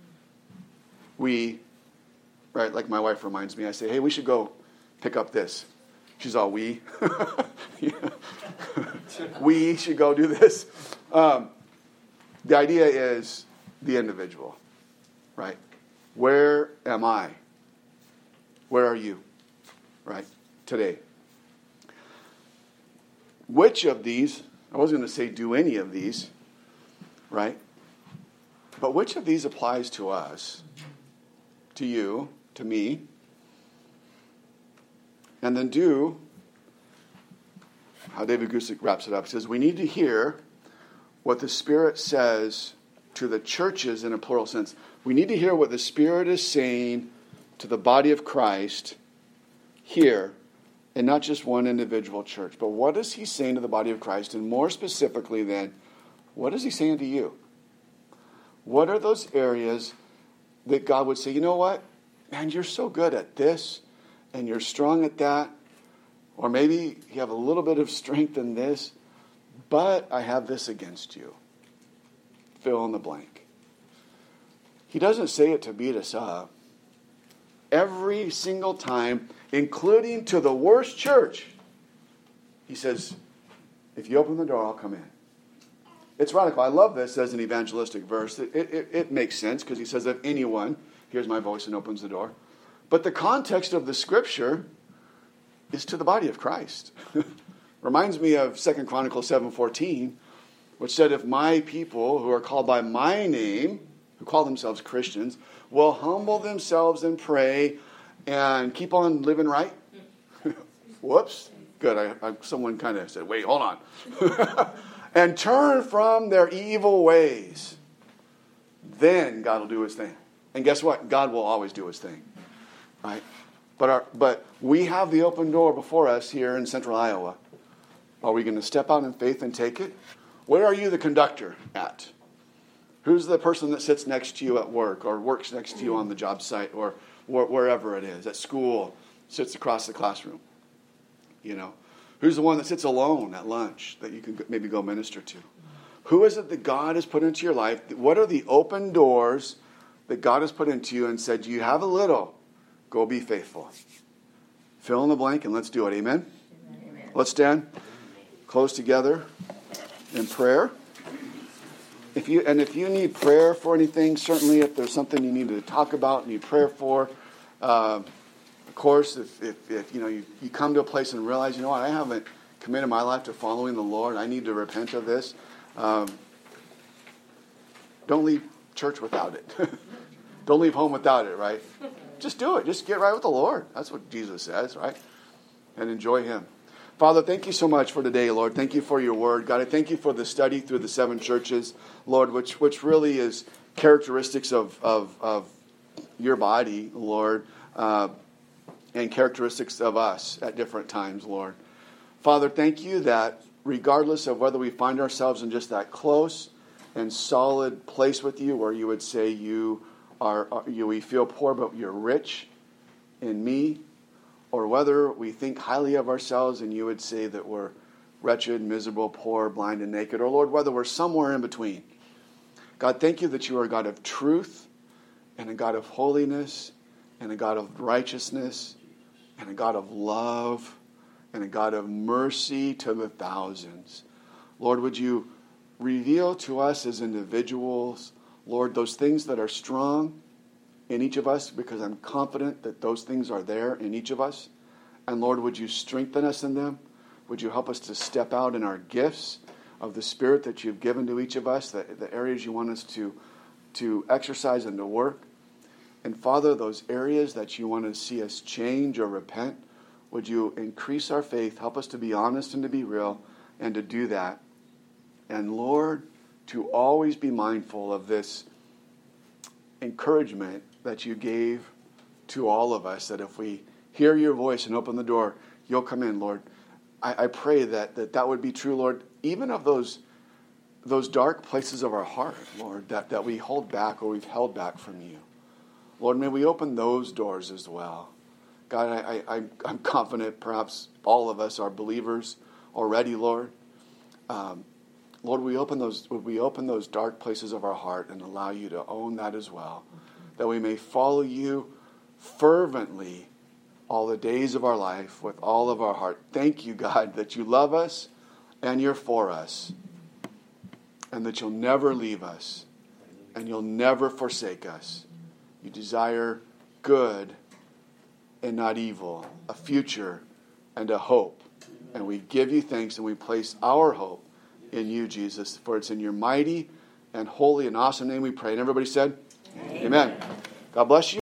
We, right, like my wife reminds me, I say, hey, we should go pick up this. She's all, we? We should go do this. Um, the idea is the individual, right? Where am I? Where are you, right, today? Which of these, I wasn't going to say do any of these, right? But which of these applies to us, to you, to me? And then do, how David Guzik wraps it up, says, we need to hear what the Spirit says to the churches in a plural sense. We need to hear what the Spirit is saying to the body of Christ here, and not just one individual church. But what is he saying to the body of Christ? And more specifically then, what is he saying to you? What are those areas that God would say, you know what? Man, you're so good at this, and you're strong at that. Or maybe you have a little bit of strength in this, but I have this against you. Fill in the blank. He doesn't say it to beat us up. Every single time, including to the worst church, he says, if you open the door, I'll come in. It's radical. I love this as an evangelistic verse. It, it, it makes sense because he says, if anyone hears my voice and opens the door. But the context of the scripture is to the body of Christ. Reminds me of Second Chronicles seven fourteen, which said, if my people who are called by my name, who call themselves Christians, will humble themselves and pray and keep on living right. Whoops. Good. I, I, someone kind of said, wait, hold on. And turn from their evil ways. Then God will do his thing. And guess what? God will always do his thing. Right? But our, but we have the open door before us here in central Iowa. Are we going to step out in faith and take it? Where are you the conductor at? Who's the person that sits next to you at work or works next to you on the job site or wh- wherever it is, at school, sits across the classroom? You know, who's the one that sits alone at lunch that you can maybe go minister to? Who is it that God has put into your life? What are the open doors that God has put into you and said, you have a little, go be faithful. Fill in the blank and let's do it. Amen? Amen. Let's stand, close together in prayer. If you and if you need prayer for anything, certainly if there's something you need to talk about, need prayer for, uh, of course, if, if, if you know you, you come to a place and realize, you know what, I haven't committed my life to following the Lord, I need to repent of this. Um, don't leave church without it. Don't leave home without it, right? Just do it. Just get right with the Lord. That's what Jesus says, right? And enjoy Him. Father, thank you so much for today, Lord. Thank you for your word. God, I thank you for the study through the seven churches, Lord, which which really is characteristics of, of, of your body, Lord, uh, and characteristics of us at different times, Lord. Father, thank you that regardless of whether we find ourselves in just that close and solid place with you, where you would say you are, you we feel poor, but you're rich in me, or whether we think highly of ourselves and you would say that we're wretched, miserable, poor, blind, and naked, or Lord, whether we're somewhere in between. God, thank you that you are a God of truth and a God of holiness and a God of righteousness and a God of love and a God of mercy to the thousands. Lord, would you reveal to us as individuals, Lord, those things that are strong in each of us, because I'm confident that those things are there in each of us. And Lord, would you strengthen us in them? Would you help us to step out in our gifts of the Spirit that you've given to each of us, the, the areas you want us to, to exercise and to work? And Father, those areas that you want to see us change or repent, would you increase our faith, help us to be honest and to be real, and to do that. And Lord, to always be mindful of this encouragement that you gave to all of us, that if we hear your voice and open the door, you'll come in, Lord. I, I pray that, that that would be true, Lord, even of those those dark places of our heart, Lord, that, that we hold back or we've held back from you. Lord, may we open those doors as well. God, I, I, I'm confident perhaps all of us are believers already, Lord. Um, Lord, we open those, would we open those dark places of our heart and allow you to own that as well, that we may follow you fervently all the days of our life with all of our heart. Thank you, God, that you love us and you're for us, and that you'll never leave us and you'll never forsake us. You desire good and not evil, a future and a hope. And we give you thanks and we place our hope in you, Jesus, for it's in your mighty and holy and awesome name we pray. And everybody said, Amen. Amen. God bless you.